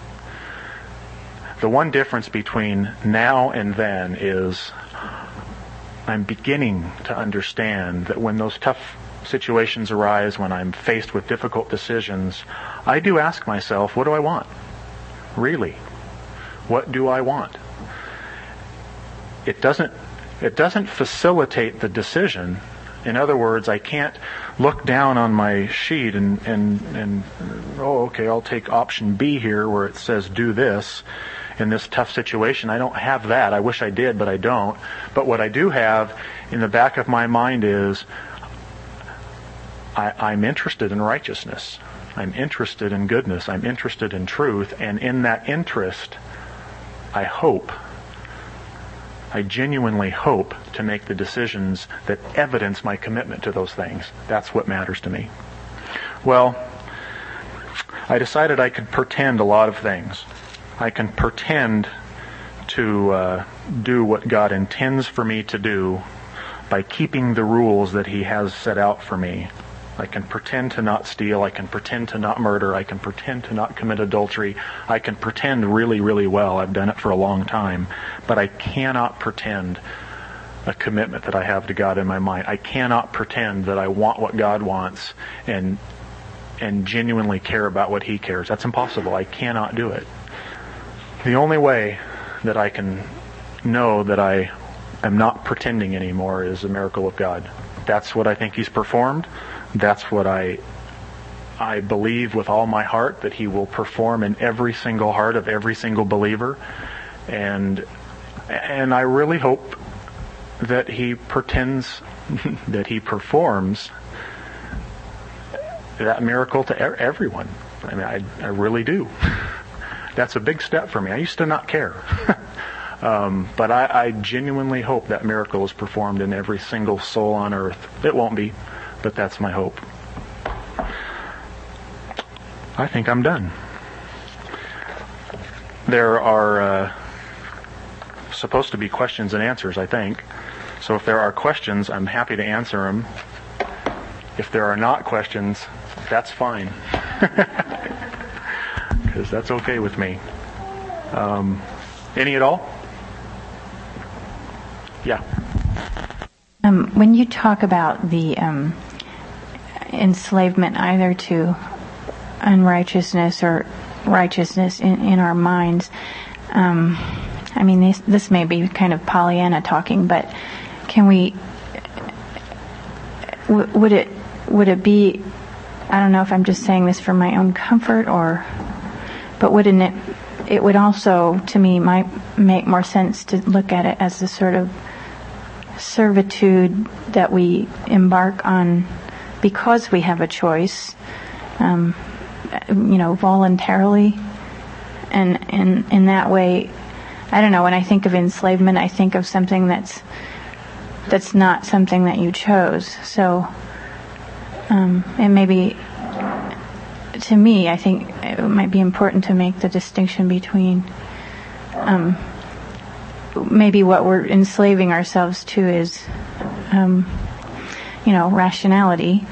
The one difference between now and then is I'm beginning to understand that when those tough situations arise, when I'm faced with difficult decisions, I do ask myself, what do I want? Really? What do I want? It doesn't it doesn't facilitate the decision. In other words, I can't look down on my sheet and, and, and oh, okay, I'll take option B here where it says do this in this tough situation. I don't have that. I wish I did, but I don't. But what I do have in the back of my mind is I, I'm interested in righteousness. I'm interested in goodness. I'm interested in truth. And in that interest, I hope, I genuinely hope to make the decisions that evidence my commitment to those things. That's what matters to me. Well, I decided I could pretend a lot of things. I can pretend to uh, do what God intends for me to do by keeping the rules that He has set out for me. I can pretend to not steal. I can pretend to not murder. I can pretend to not commit adultery. I can pretend really, really well. I've done it for a long time. But I cannot pretend a commitment that I have to God in my mind. I cannot pretend that I want what God wants and and genuinely care about what He cares. That's impossible. I cannot do it. The only way that I can know that I am not pretending anymore is a miracle of God. That's what I think He's performed. That's what I I believe with all my heart that He will perform in every single heart of every single believer. And and I really hope that He pretends, that He performs that miracle to everyone. I mean, I, I really do. That's a big step for me. I used to not care. um, but I, I genuinely hope that miracle is performed in every single soul on earth. It won't be. But that's my hope. I think I'm done. There are uh, supposed to be questions and answers, I think. So if there are questions, I'm happy to answer them. If there are not questions, that's fine. Because that's okay with me. Um, any at all? Yeah. Um, when you talk about the um, enslavement either to unrighteousness or righteousness in, in our minds, um, I mean, this, this may be kind of Pollyanna talking, but can we, w- would it would it be, I don't know if I'm just saying this for my own comfort, or, but wouldn't it, it would also, to me, might make more sense to look at it as a sort of servitude that we embark on because we have a choice, um, you know, voluntarily, and in in that way, I don't know. When I think of enslavement, I think of something that's that's not something that you chose. So, um, and maybe to me, I think it might be important to make the distinction between. Um, Maybe what we're enslaving ourselves to is, um, you know, rationality,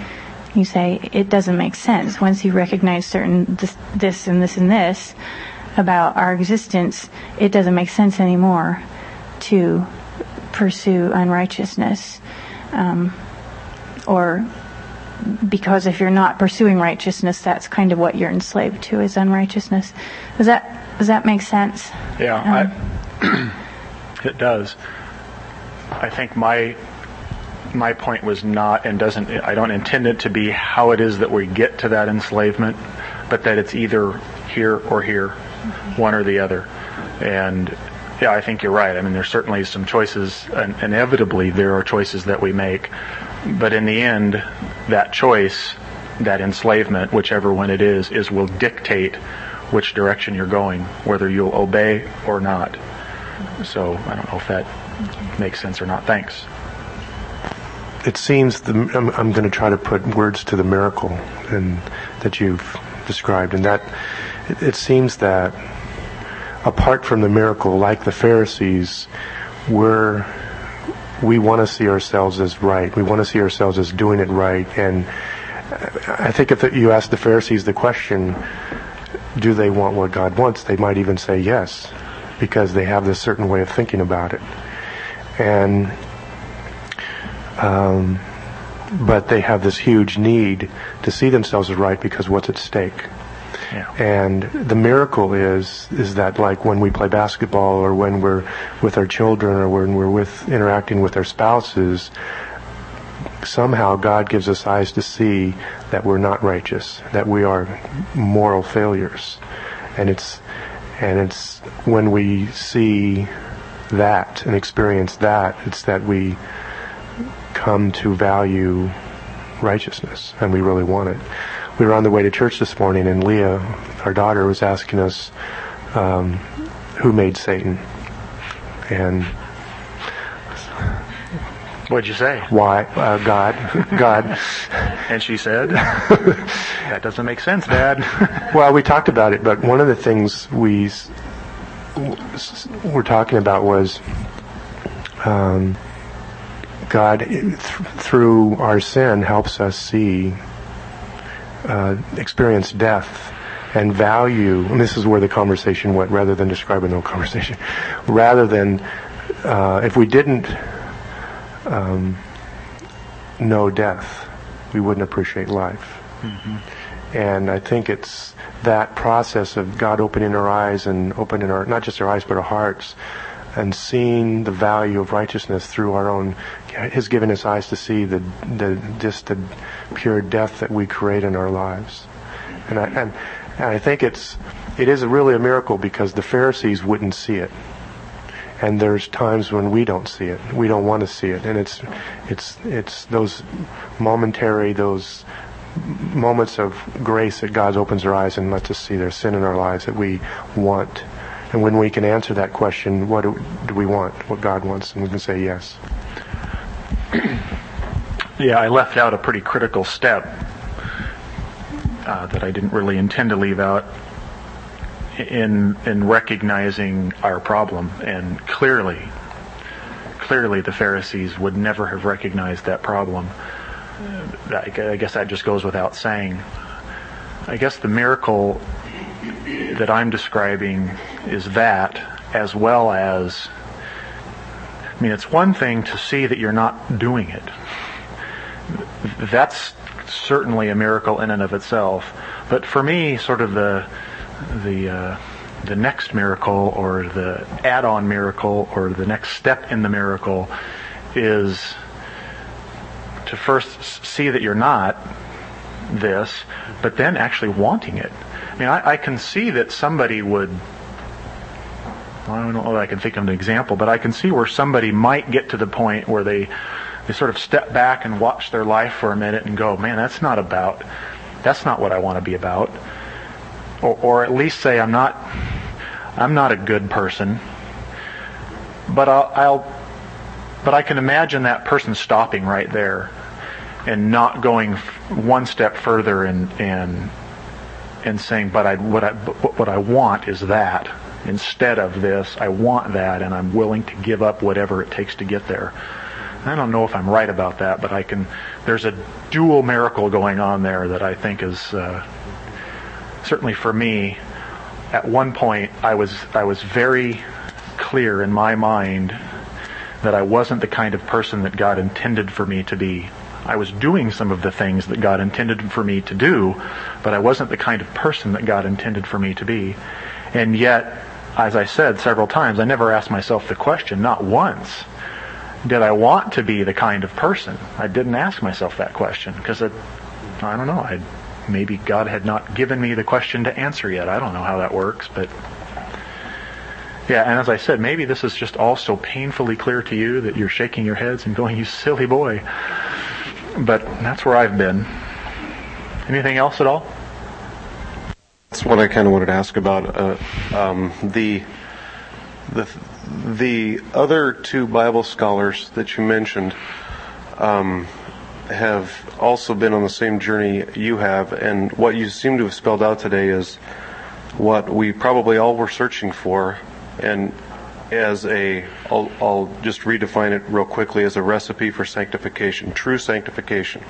you say it doesn't make sense. Once you recognize certain this, this and this and this about our existence, it doesn't make sense anymore to pursue unrighteousness. Um, or because if you're not pursuing righteousness, that's kind of what you're enslaved to, is unrighteousness. Does that does that make sense? Yeah, Um, I, it does. I think my my point was not, and doesn't, I don't intend it to be how it is that we get to that enslavement, but that it's either here or here, mm-hmm. one or the other. And yeah, I think you're right. I mean, there's certainly some choices, and inevitably there are choices that we make. But in the end, that choice, that enslavement, whichever one it is, is will dictate which direction you're going, whether you'll obey or not. So I don't know if that makes sense or not. Thanks. It seems, the, I'm, I'm going to try to put words to the miracle and that you've described, and that it, it seems that apart from the miracle, like the Pharisees, we're, we want to see ourselves as right. We want to see ourselves as doing it right. And I think if you ask the Pharisees the question, do they want what God wants, they might even say yes, because they have this certain way of thinking about it. And um, but they have this huge need to see themselves as right because what's at stake. Yeah. And the miracle is is that, like when we play basketball, or when we're with our children, or when we're with interacting with our spouses, somehow God gives us eyes to see that we're not righteous, that we are moral failures. And it's and it's when we see that and experience that, it's that we come to value righteousness, and we really want it. We were on the way to church this morning, and Leah, our daughter, was asking us um, who made Satan. And what'd you say? Why? Uh, God. God. And she said, that doesn't make sense, Dad. Well, we talked about it, but one of the things we were talking about was um, God, th- through our sin, helps us see, uh, experience death and value. And this is where the conversation went, rather than describing the conversation. Rather than, uh, if we didn't um, know death, we wouldn't appreciate life. Mm-hmm. And I think it's that process of God opening our eyes and opening our, not just our eyes, but our hearts, and seeing the value of righteousness through our own, has given us eyes to see the, the just the pure death that we create in our lives. And I, and, and I think it's, it is really a miracle, because the Pharisees wouldn't see it. And there's times when we don't see it. We don't want to see it. And it's, it's, it's those momentary, those moments of grace that God opens our eyes and lets us see there's sin in our lives that we want. And when we can answer that question, what do, do we want? What God wants? And we can say yes. Yeah, I left out a pretty critical step uh, that I didn't really intend to leave out in in recognizing our problem. And clearly, clearly the Pharisees would never have recognized that problem. I guess that just goes without saying. I guess the miracle that I'm describing is that, as well as, I mean, it's one thing to see that you're not doing it. That's certainly a miracle in and of itself. But for me, sort of the the uh, the next miracle, or the add-on miracle, or the next step in the miracle, is to first see that you're not this, but then actually wanting it. I mean, I, I can see that somebody would, well, I don't know that I can think of an example, but I can see where somebody might get to the point where they, they sort of step back and watch their life for a minute and go, man, that's not about, that's not what I want to be about. Or, or at least say, I'm not, I'm not a good person, but I'll, I'll but I can imagine that person stopping right there and not going one step further and and and saying, but I what I what I want is that instead of this. I want that, and I'm willing to give up whatever it takes to get there. I don't know if I'm right about that, but I can. There's a dual miracle going on there that I think is uh, certainly for me. At one point, I was I was very clear in my mind that I wasn't the kind of person that God intended for me to be. I was doing some of the things that God intended for me to do, but I wasn't the kind of person that God intended for me to be. And yet, as I said several times, I never asked myself the question, not once, did I want to be the kind of person? I didn't ask myself that question because I, I don't know, I, maybe God had not given me the question to answer yet. I don't know how that works, but yeah, and as I said, maybe this is just all so painfully clear to you that you're shaking your heads and going, you silly boy. But that's where I've been. Anything else at all? That's what I kind of wanted to ask about. Uh, um, the the the other two Bible scholars that you mentioned um, have also been on the same journey you have, and what you seem to have spelled out today is what we probably all were searching for, and as a, I'll, I'll just redefine it real quickly as a recipe for sanctification, true sanctification.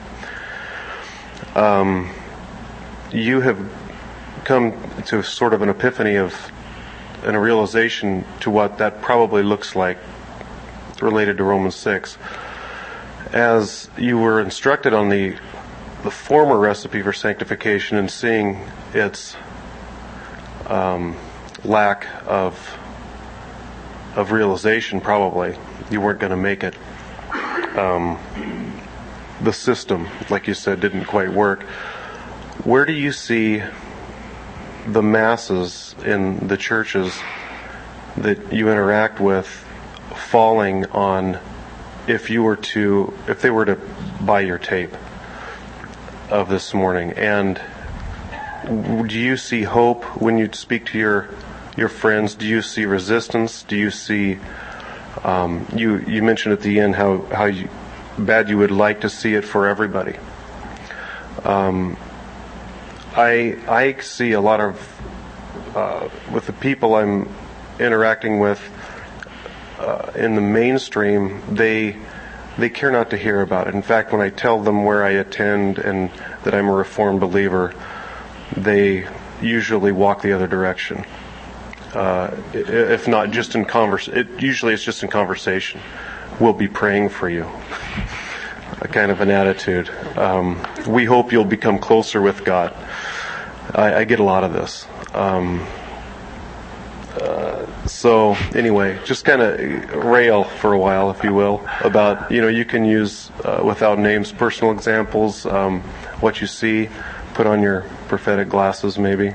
Um, you have come to sort of an epiphany of, and a realization to what that probably looks like related to Romans six. As you were instructed on the the former recipe for sanctification and seeing its um, lack of of realization, probably you weren't going to make it. Um, the system, like you said, didn't quite work. Where do you see the masses in the churches that you interact with falling on, if you were to, if they were to buy your tape of this morning? And do you see hope when you speak to your your friends? Do you see resistance? Do you see, um, you you mentioned at the end how, how you, bad you would like to see it for everybody. Um, I I see a lot of, uh, with the people I'm interacting with uh, in the mainstream, they they care not to hear about it. In fact, when I tell them where I attend and that I'm a Reformed believer, they usually walk the other direction. Uh, if not just in converse, it, usually it's just in conversation. We'll be praying for you. A kind of an attitude. Um, we hope you'll become closer with God. I, I get a lot of this. Um, uh, so anyway, just kind of rail for a while, if you will, about, you know, you can use, uh, without names, personal examples, um, what you see, put on your prophetic glasses maybe.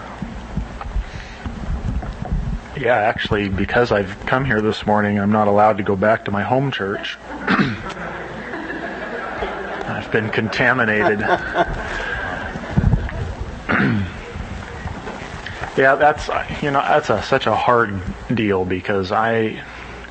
Yeah, actually, because I've come here this morning, I'm not allowed to go back to my home church. I've been contaminated. Yeah, that's, you know, that's a, such a hard deal, because I,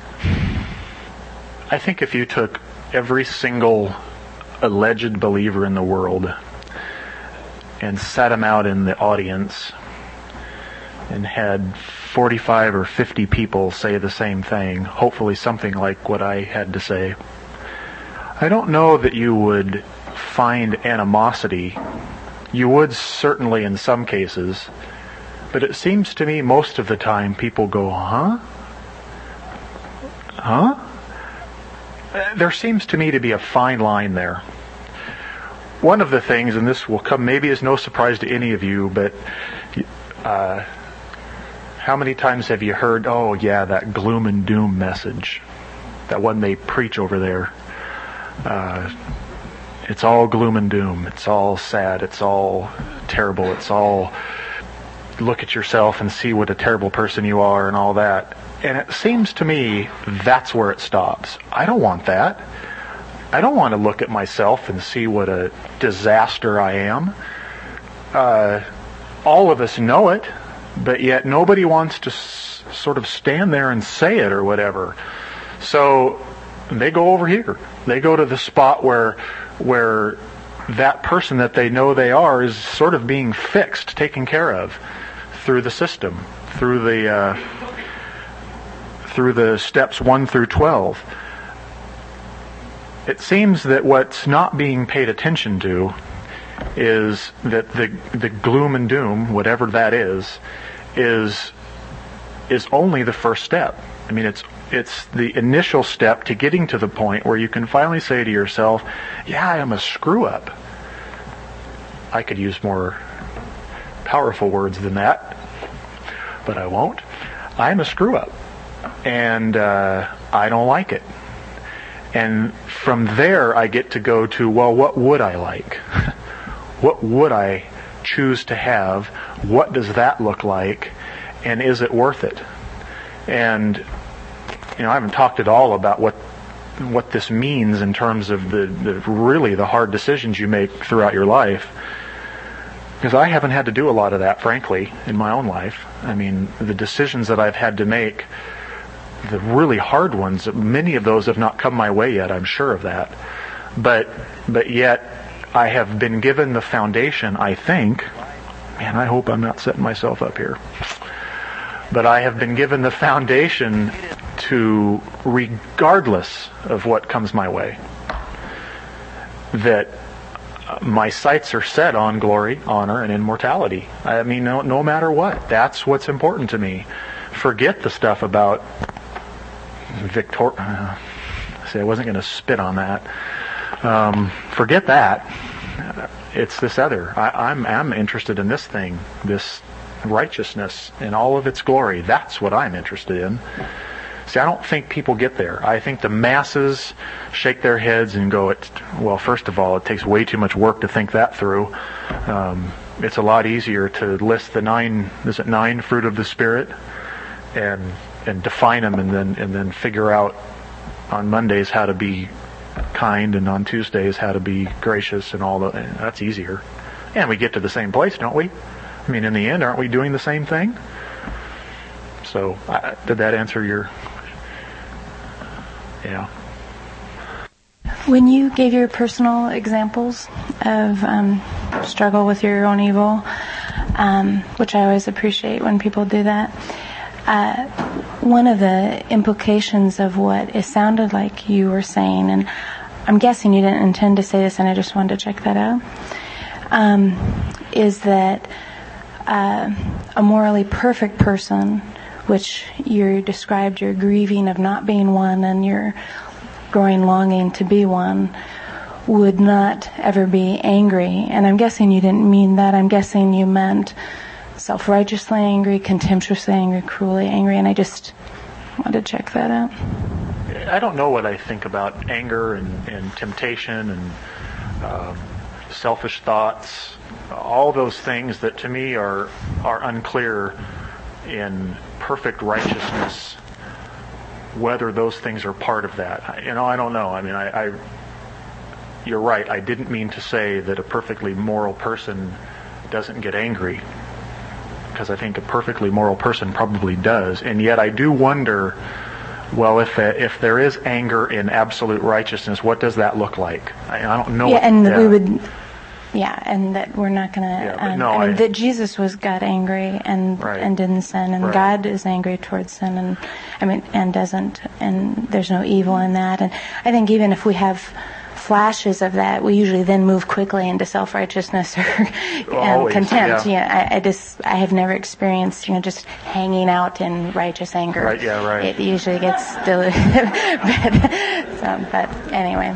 I think if you took every single alleged believer in the world and sat them out in the audience and had forty-five or fifty people say the same thing, hopefully something like what I had to say, I don't know that you would find animosity. You would certainly in some cases, but it seems to me most of the time people go, huh? Huh? There seems to me to be a fine line there. One of the things, and this will come maybe as no surprise to any of you, but uh, how many times have you heard, oh yeah, that gloom and doom message, that one they preach over there? Uh, it's all gloom and doom. It's all sad. It's all terrible. It's all look at yourself and see what a terrible person you are and all that. And it seems to me that's where it stops. I don't want that. I don't want to look at myself and see what a disaster I am. Uh, all of us know it, but yet nobody wants to s- sort of stand there and say it or whatever. So they go over here. They go to the spot where where that person that they know they are is sort of being fixed, taken care of through the system, through the uh, through the steps one through twelve. it seems that what's not being paid attention to is that the the gloom and doom, whatever that is, is is only the first step. I mean, it's it's the initial step to getting to the point where you can finally say to yourself, yeah, I am a screw up. I could use more powerful words than that, but I won't. I'm a screw up, and uh, I don't like it. And from there, I get to go to, well, what would I like? What would I choose to have? What does that look like? And is it worth it? And, you know, I haven't talked at all about what what this means in terms of the, the really the hard decisions you make throughout your life. Because I haven't had to do a lot of that, frankly, in my own life. I mean, the decisions that I've had to make, the really hard ones, many of those have not come my way yet, I'm sure of that. But but yet, I have been given the foundation, I think, man, I hope I'm not setting myself up here, but I have been given the foundation to, regardless of what comes my way, that my sights are set on glory, honor, and immortality. I mean, no, no matter what, that's what's important to me. Forget the stuff about Victor. Uh, see, I wasn't going to spit on that. Um, forget that. It's this other. I, I'm, I'm interested in this thing, this righteousness in all of its glory. That's what I'm interested in. See, I don't think people get there. I think the masses shake their heads and go, it, well, first of all, it takes way too much work to think that through. Um, it's a lot easier to list the nine, is it nine fruit of the Spirit, and and define them, and then and then figure out on Mondays how to be kind, and on Tuesdays how to be gracious, and all the, that's easier. And we get to the same place, don't we? I mean, in the end, aren't we doing the same thing? So, uh, did that answer your... Yeah. When you gave your personal examples of um, struggle with your own evil, um, which I always appreciate when people do that, uh, one of the implications of what it sounded like you were saying, and I'm guessing you didn't intend to say this, and I just wanted to check that out, um, is that uh, a morally perfect person, which you described, your grieving of not being one and your growing longing to be one, would not ever be angry. And I'm guessing you didn't mean that. I'm guessing you meant self-righteously angry, contemptuously angry, cruelly angry, and I just wanted to check that out. I don't know what I think about anger and, and temptation and um, selfish thoughts, all those things that to me are are unclear in perfect righteousness, whether those things are part of that. You know, I don't know. I mean, I, I you're right. I didn't mean to say that a perfectly moral person doesn't get angry, because I think a perfectly moral person probably does. And yet I do wonder, well, if uh, if there is anger in absolute righteousness, what does that look like? I, I don't know. Yeah, what, and yeah. we would... Yeah, and that we're not going to... Yeah, um, no, I mean, I, that Jesus was got angry and right. and didn't sin, and right. God is angry towards sin, and I mean, and doesn't, and there's no evil in that. And I think even if we have flashes of that, we usually then move quickly into self-righteousness or um, Always, contempt. yeah. You know, I, I just, I have never experienced, you know, just hanging out in righteous anger. Right, yeah, right. It usually gets diluted. but, so, but anyway...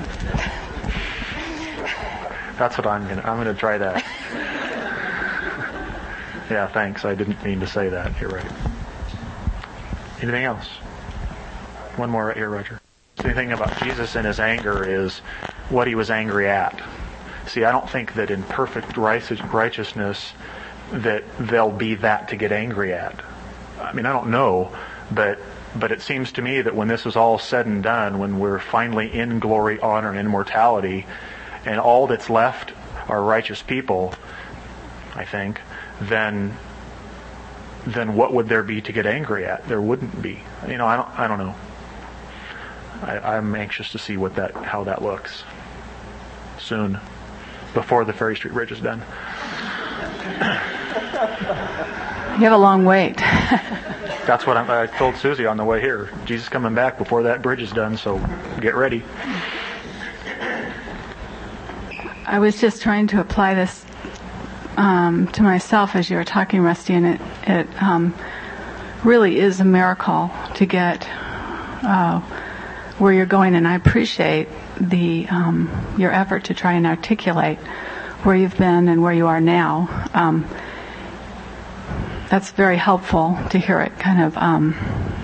That's what I'm gonna. I'm gonna try that. Yeah, thanks. I didn't mean to say that. You're right. Anything else? One more right here, Roger. The thing about Jesus and his anger is what he was angry at. See, I don't think that in perfect righteousness that there'll be that to get angry at. I mean, I don't know, but but it seems to me that when this is all said and done, when we're finally in glory, honor, and immortality, and all that's left are righteous people, I think, then then what would there be to get angry at? There wouldn't be. You know, I don't I don't know. I, I'm anxious to see what that how that looks soon, before the Ferry Street Bridge is done. You have a long wait. That's what I'm, I told Susie on the way here. Jesus coming back before that bridge is done, so get ready. I was just trying to apply this um, to myself as you were talking, Rusty, and it, it um, really is a miracle to get uh, where you're going, and I appreciate the um, your effort to try and articulate where you've been and where you are now. Um, that's very helpful to hear it kind of um,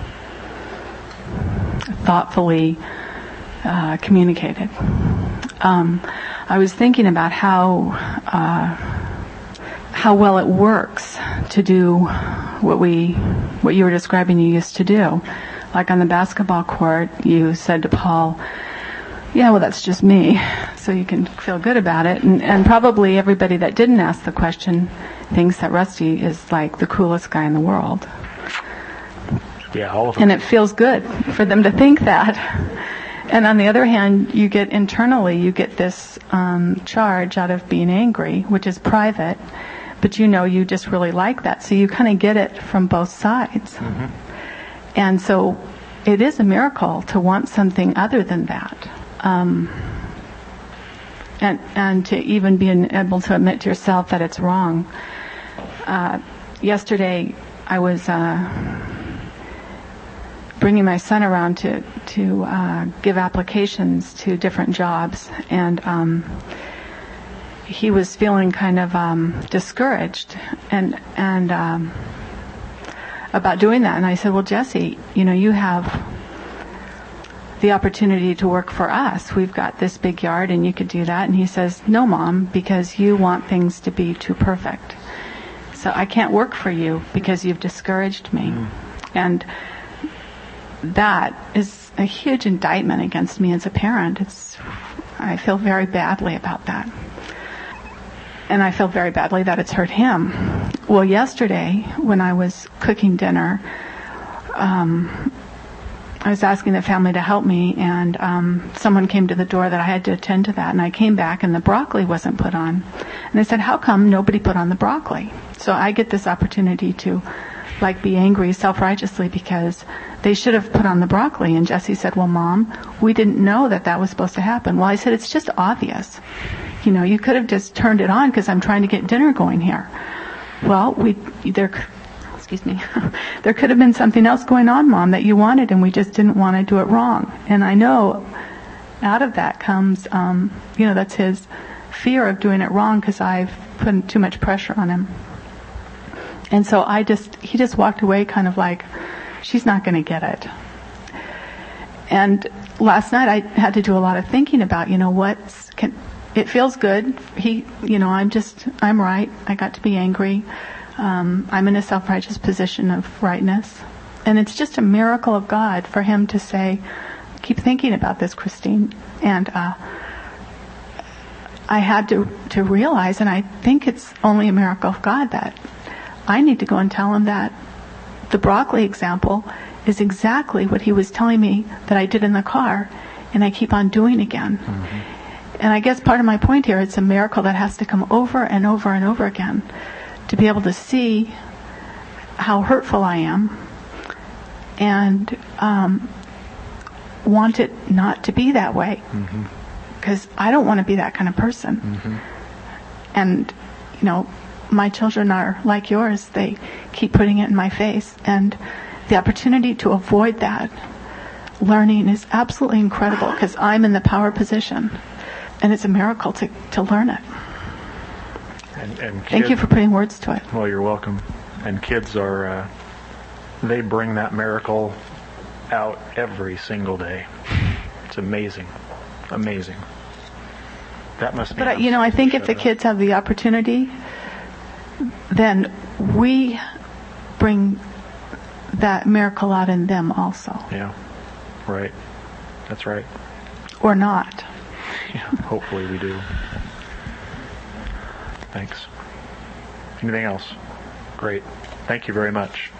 thoughtfully uh, communicated. Um, I was thinking about how uh, how well it works to do what we what you were describing you used to do. Like on the basketball court, you said to Paul, yeah, well, that's just me, so you can feel good about it. And, and probably everybody that didn't ask the question thinks that Rusty is like the coolest guy in the world. Yeah, all of them. And it feels good for them to think that. And on the other hand, you get internally, you get this um, charge out of being angry, which is private, but you know you just really like that. So you kind of get it from both sides. Mm-hmm. And so it is a miracle to want something other than that. Um, and and to even be able to admit to yourself that it's wrong. Uh, yesterday, I was uh, bringing my son around to to uh, give applications to different jobs, and um, he was feeling kind of um, discouraged and and um, about doing that. And I said, "Well, Jesse, you know, you have the opportunity to work for us. We've got this big yard and you could do that." And he says, "No, Mom, because you want things to be too perfect. So I can't work for you because you've discouraged me." Mm. And that is a huge indictment against me as a parent. It's, I feel very badly about that. And I feel very badly that it's hurt him. Well, yesterday when I was cooking dinner, um, I was asking the family to help me, and um, someone came to the door that I had to attend to that, and I came back and the broccoli wasn't put on. And I said, "How come nobody put on the broccoli?" So I get this opportunity to like be angry self-righteously because they should have put on the broccoli. And Jesse said, "Well, Mom, we didn't know that that was supposed to happen." Well, I said, "It's just obvious. You know, you could have just turned it on because I'm trying to get dinner going here." Well, we there excuse me, there could have been something else going on, Mom, that you wanted, and we just didn't want to do it wrong. And I know out of that comes, um, you know, that's his fear of doing it wrong because I've put too much pressure on him. And so I just, he just walked away kind of like, she's not going to get it. And last night I had to do a lot of thinking about, you know, what's, can, it feels good. He, you know, I'm just, I'm right. I got to be angry. Um, I'm in a self-righteous position of rightness. And it's just a miracle of God for him to say, keep thinking about this, Christine. And uh, I had to, to realize, and I think it's only a miracle of God, that I need to go and tell him that the broccoli example is exactly what he was telling me that I did in the car, and I keep on doing again. Mm-hmm. And I guess part of my point here, it's a miracle that has to come over and over and over again to be able to see how hurtful I am and um, want it not to be that way. Because mm-hmm. I don't want to be that kind of person. Mm-hmm. And, you know, my children are like yours. They keep putting it in my face. And the opportunity to avoid that learning is absolutely incredible because I'm in the power position. And it's a miracle to, to learn it. And, and kids, thank you for putting words to it. Well, you're welcome. And kids are, uh, they bring that miracle out every single day. It's amazing. Amazing. That must be. But, you know, I think if the kids have the opportunity, then we bring that miracle out in them also. Yeah, right. That's right. Or not. Yeah, hopefully we do. Thanks. Anything else? Great. Thank you very much.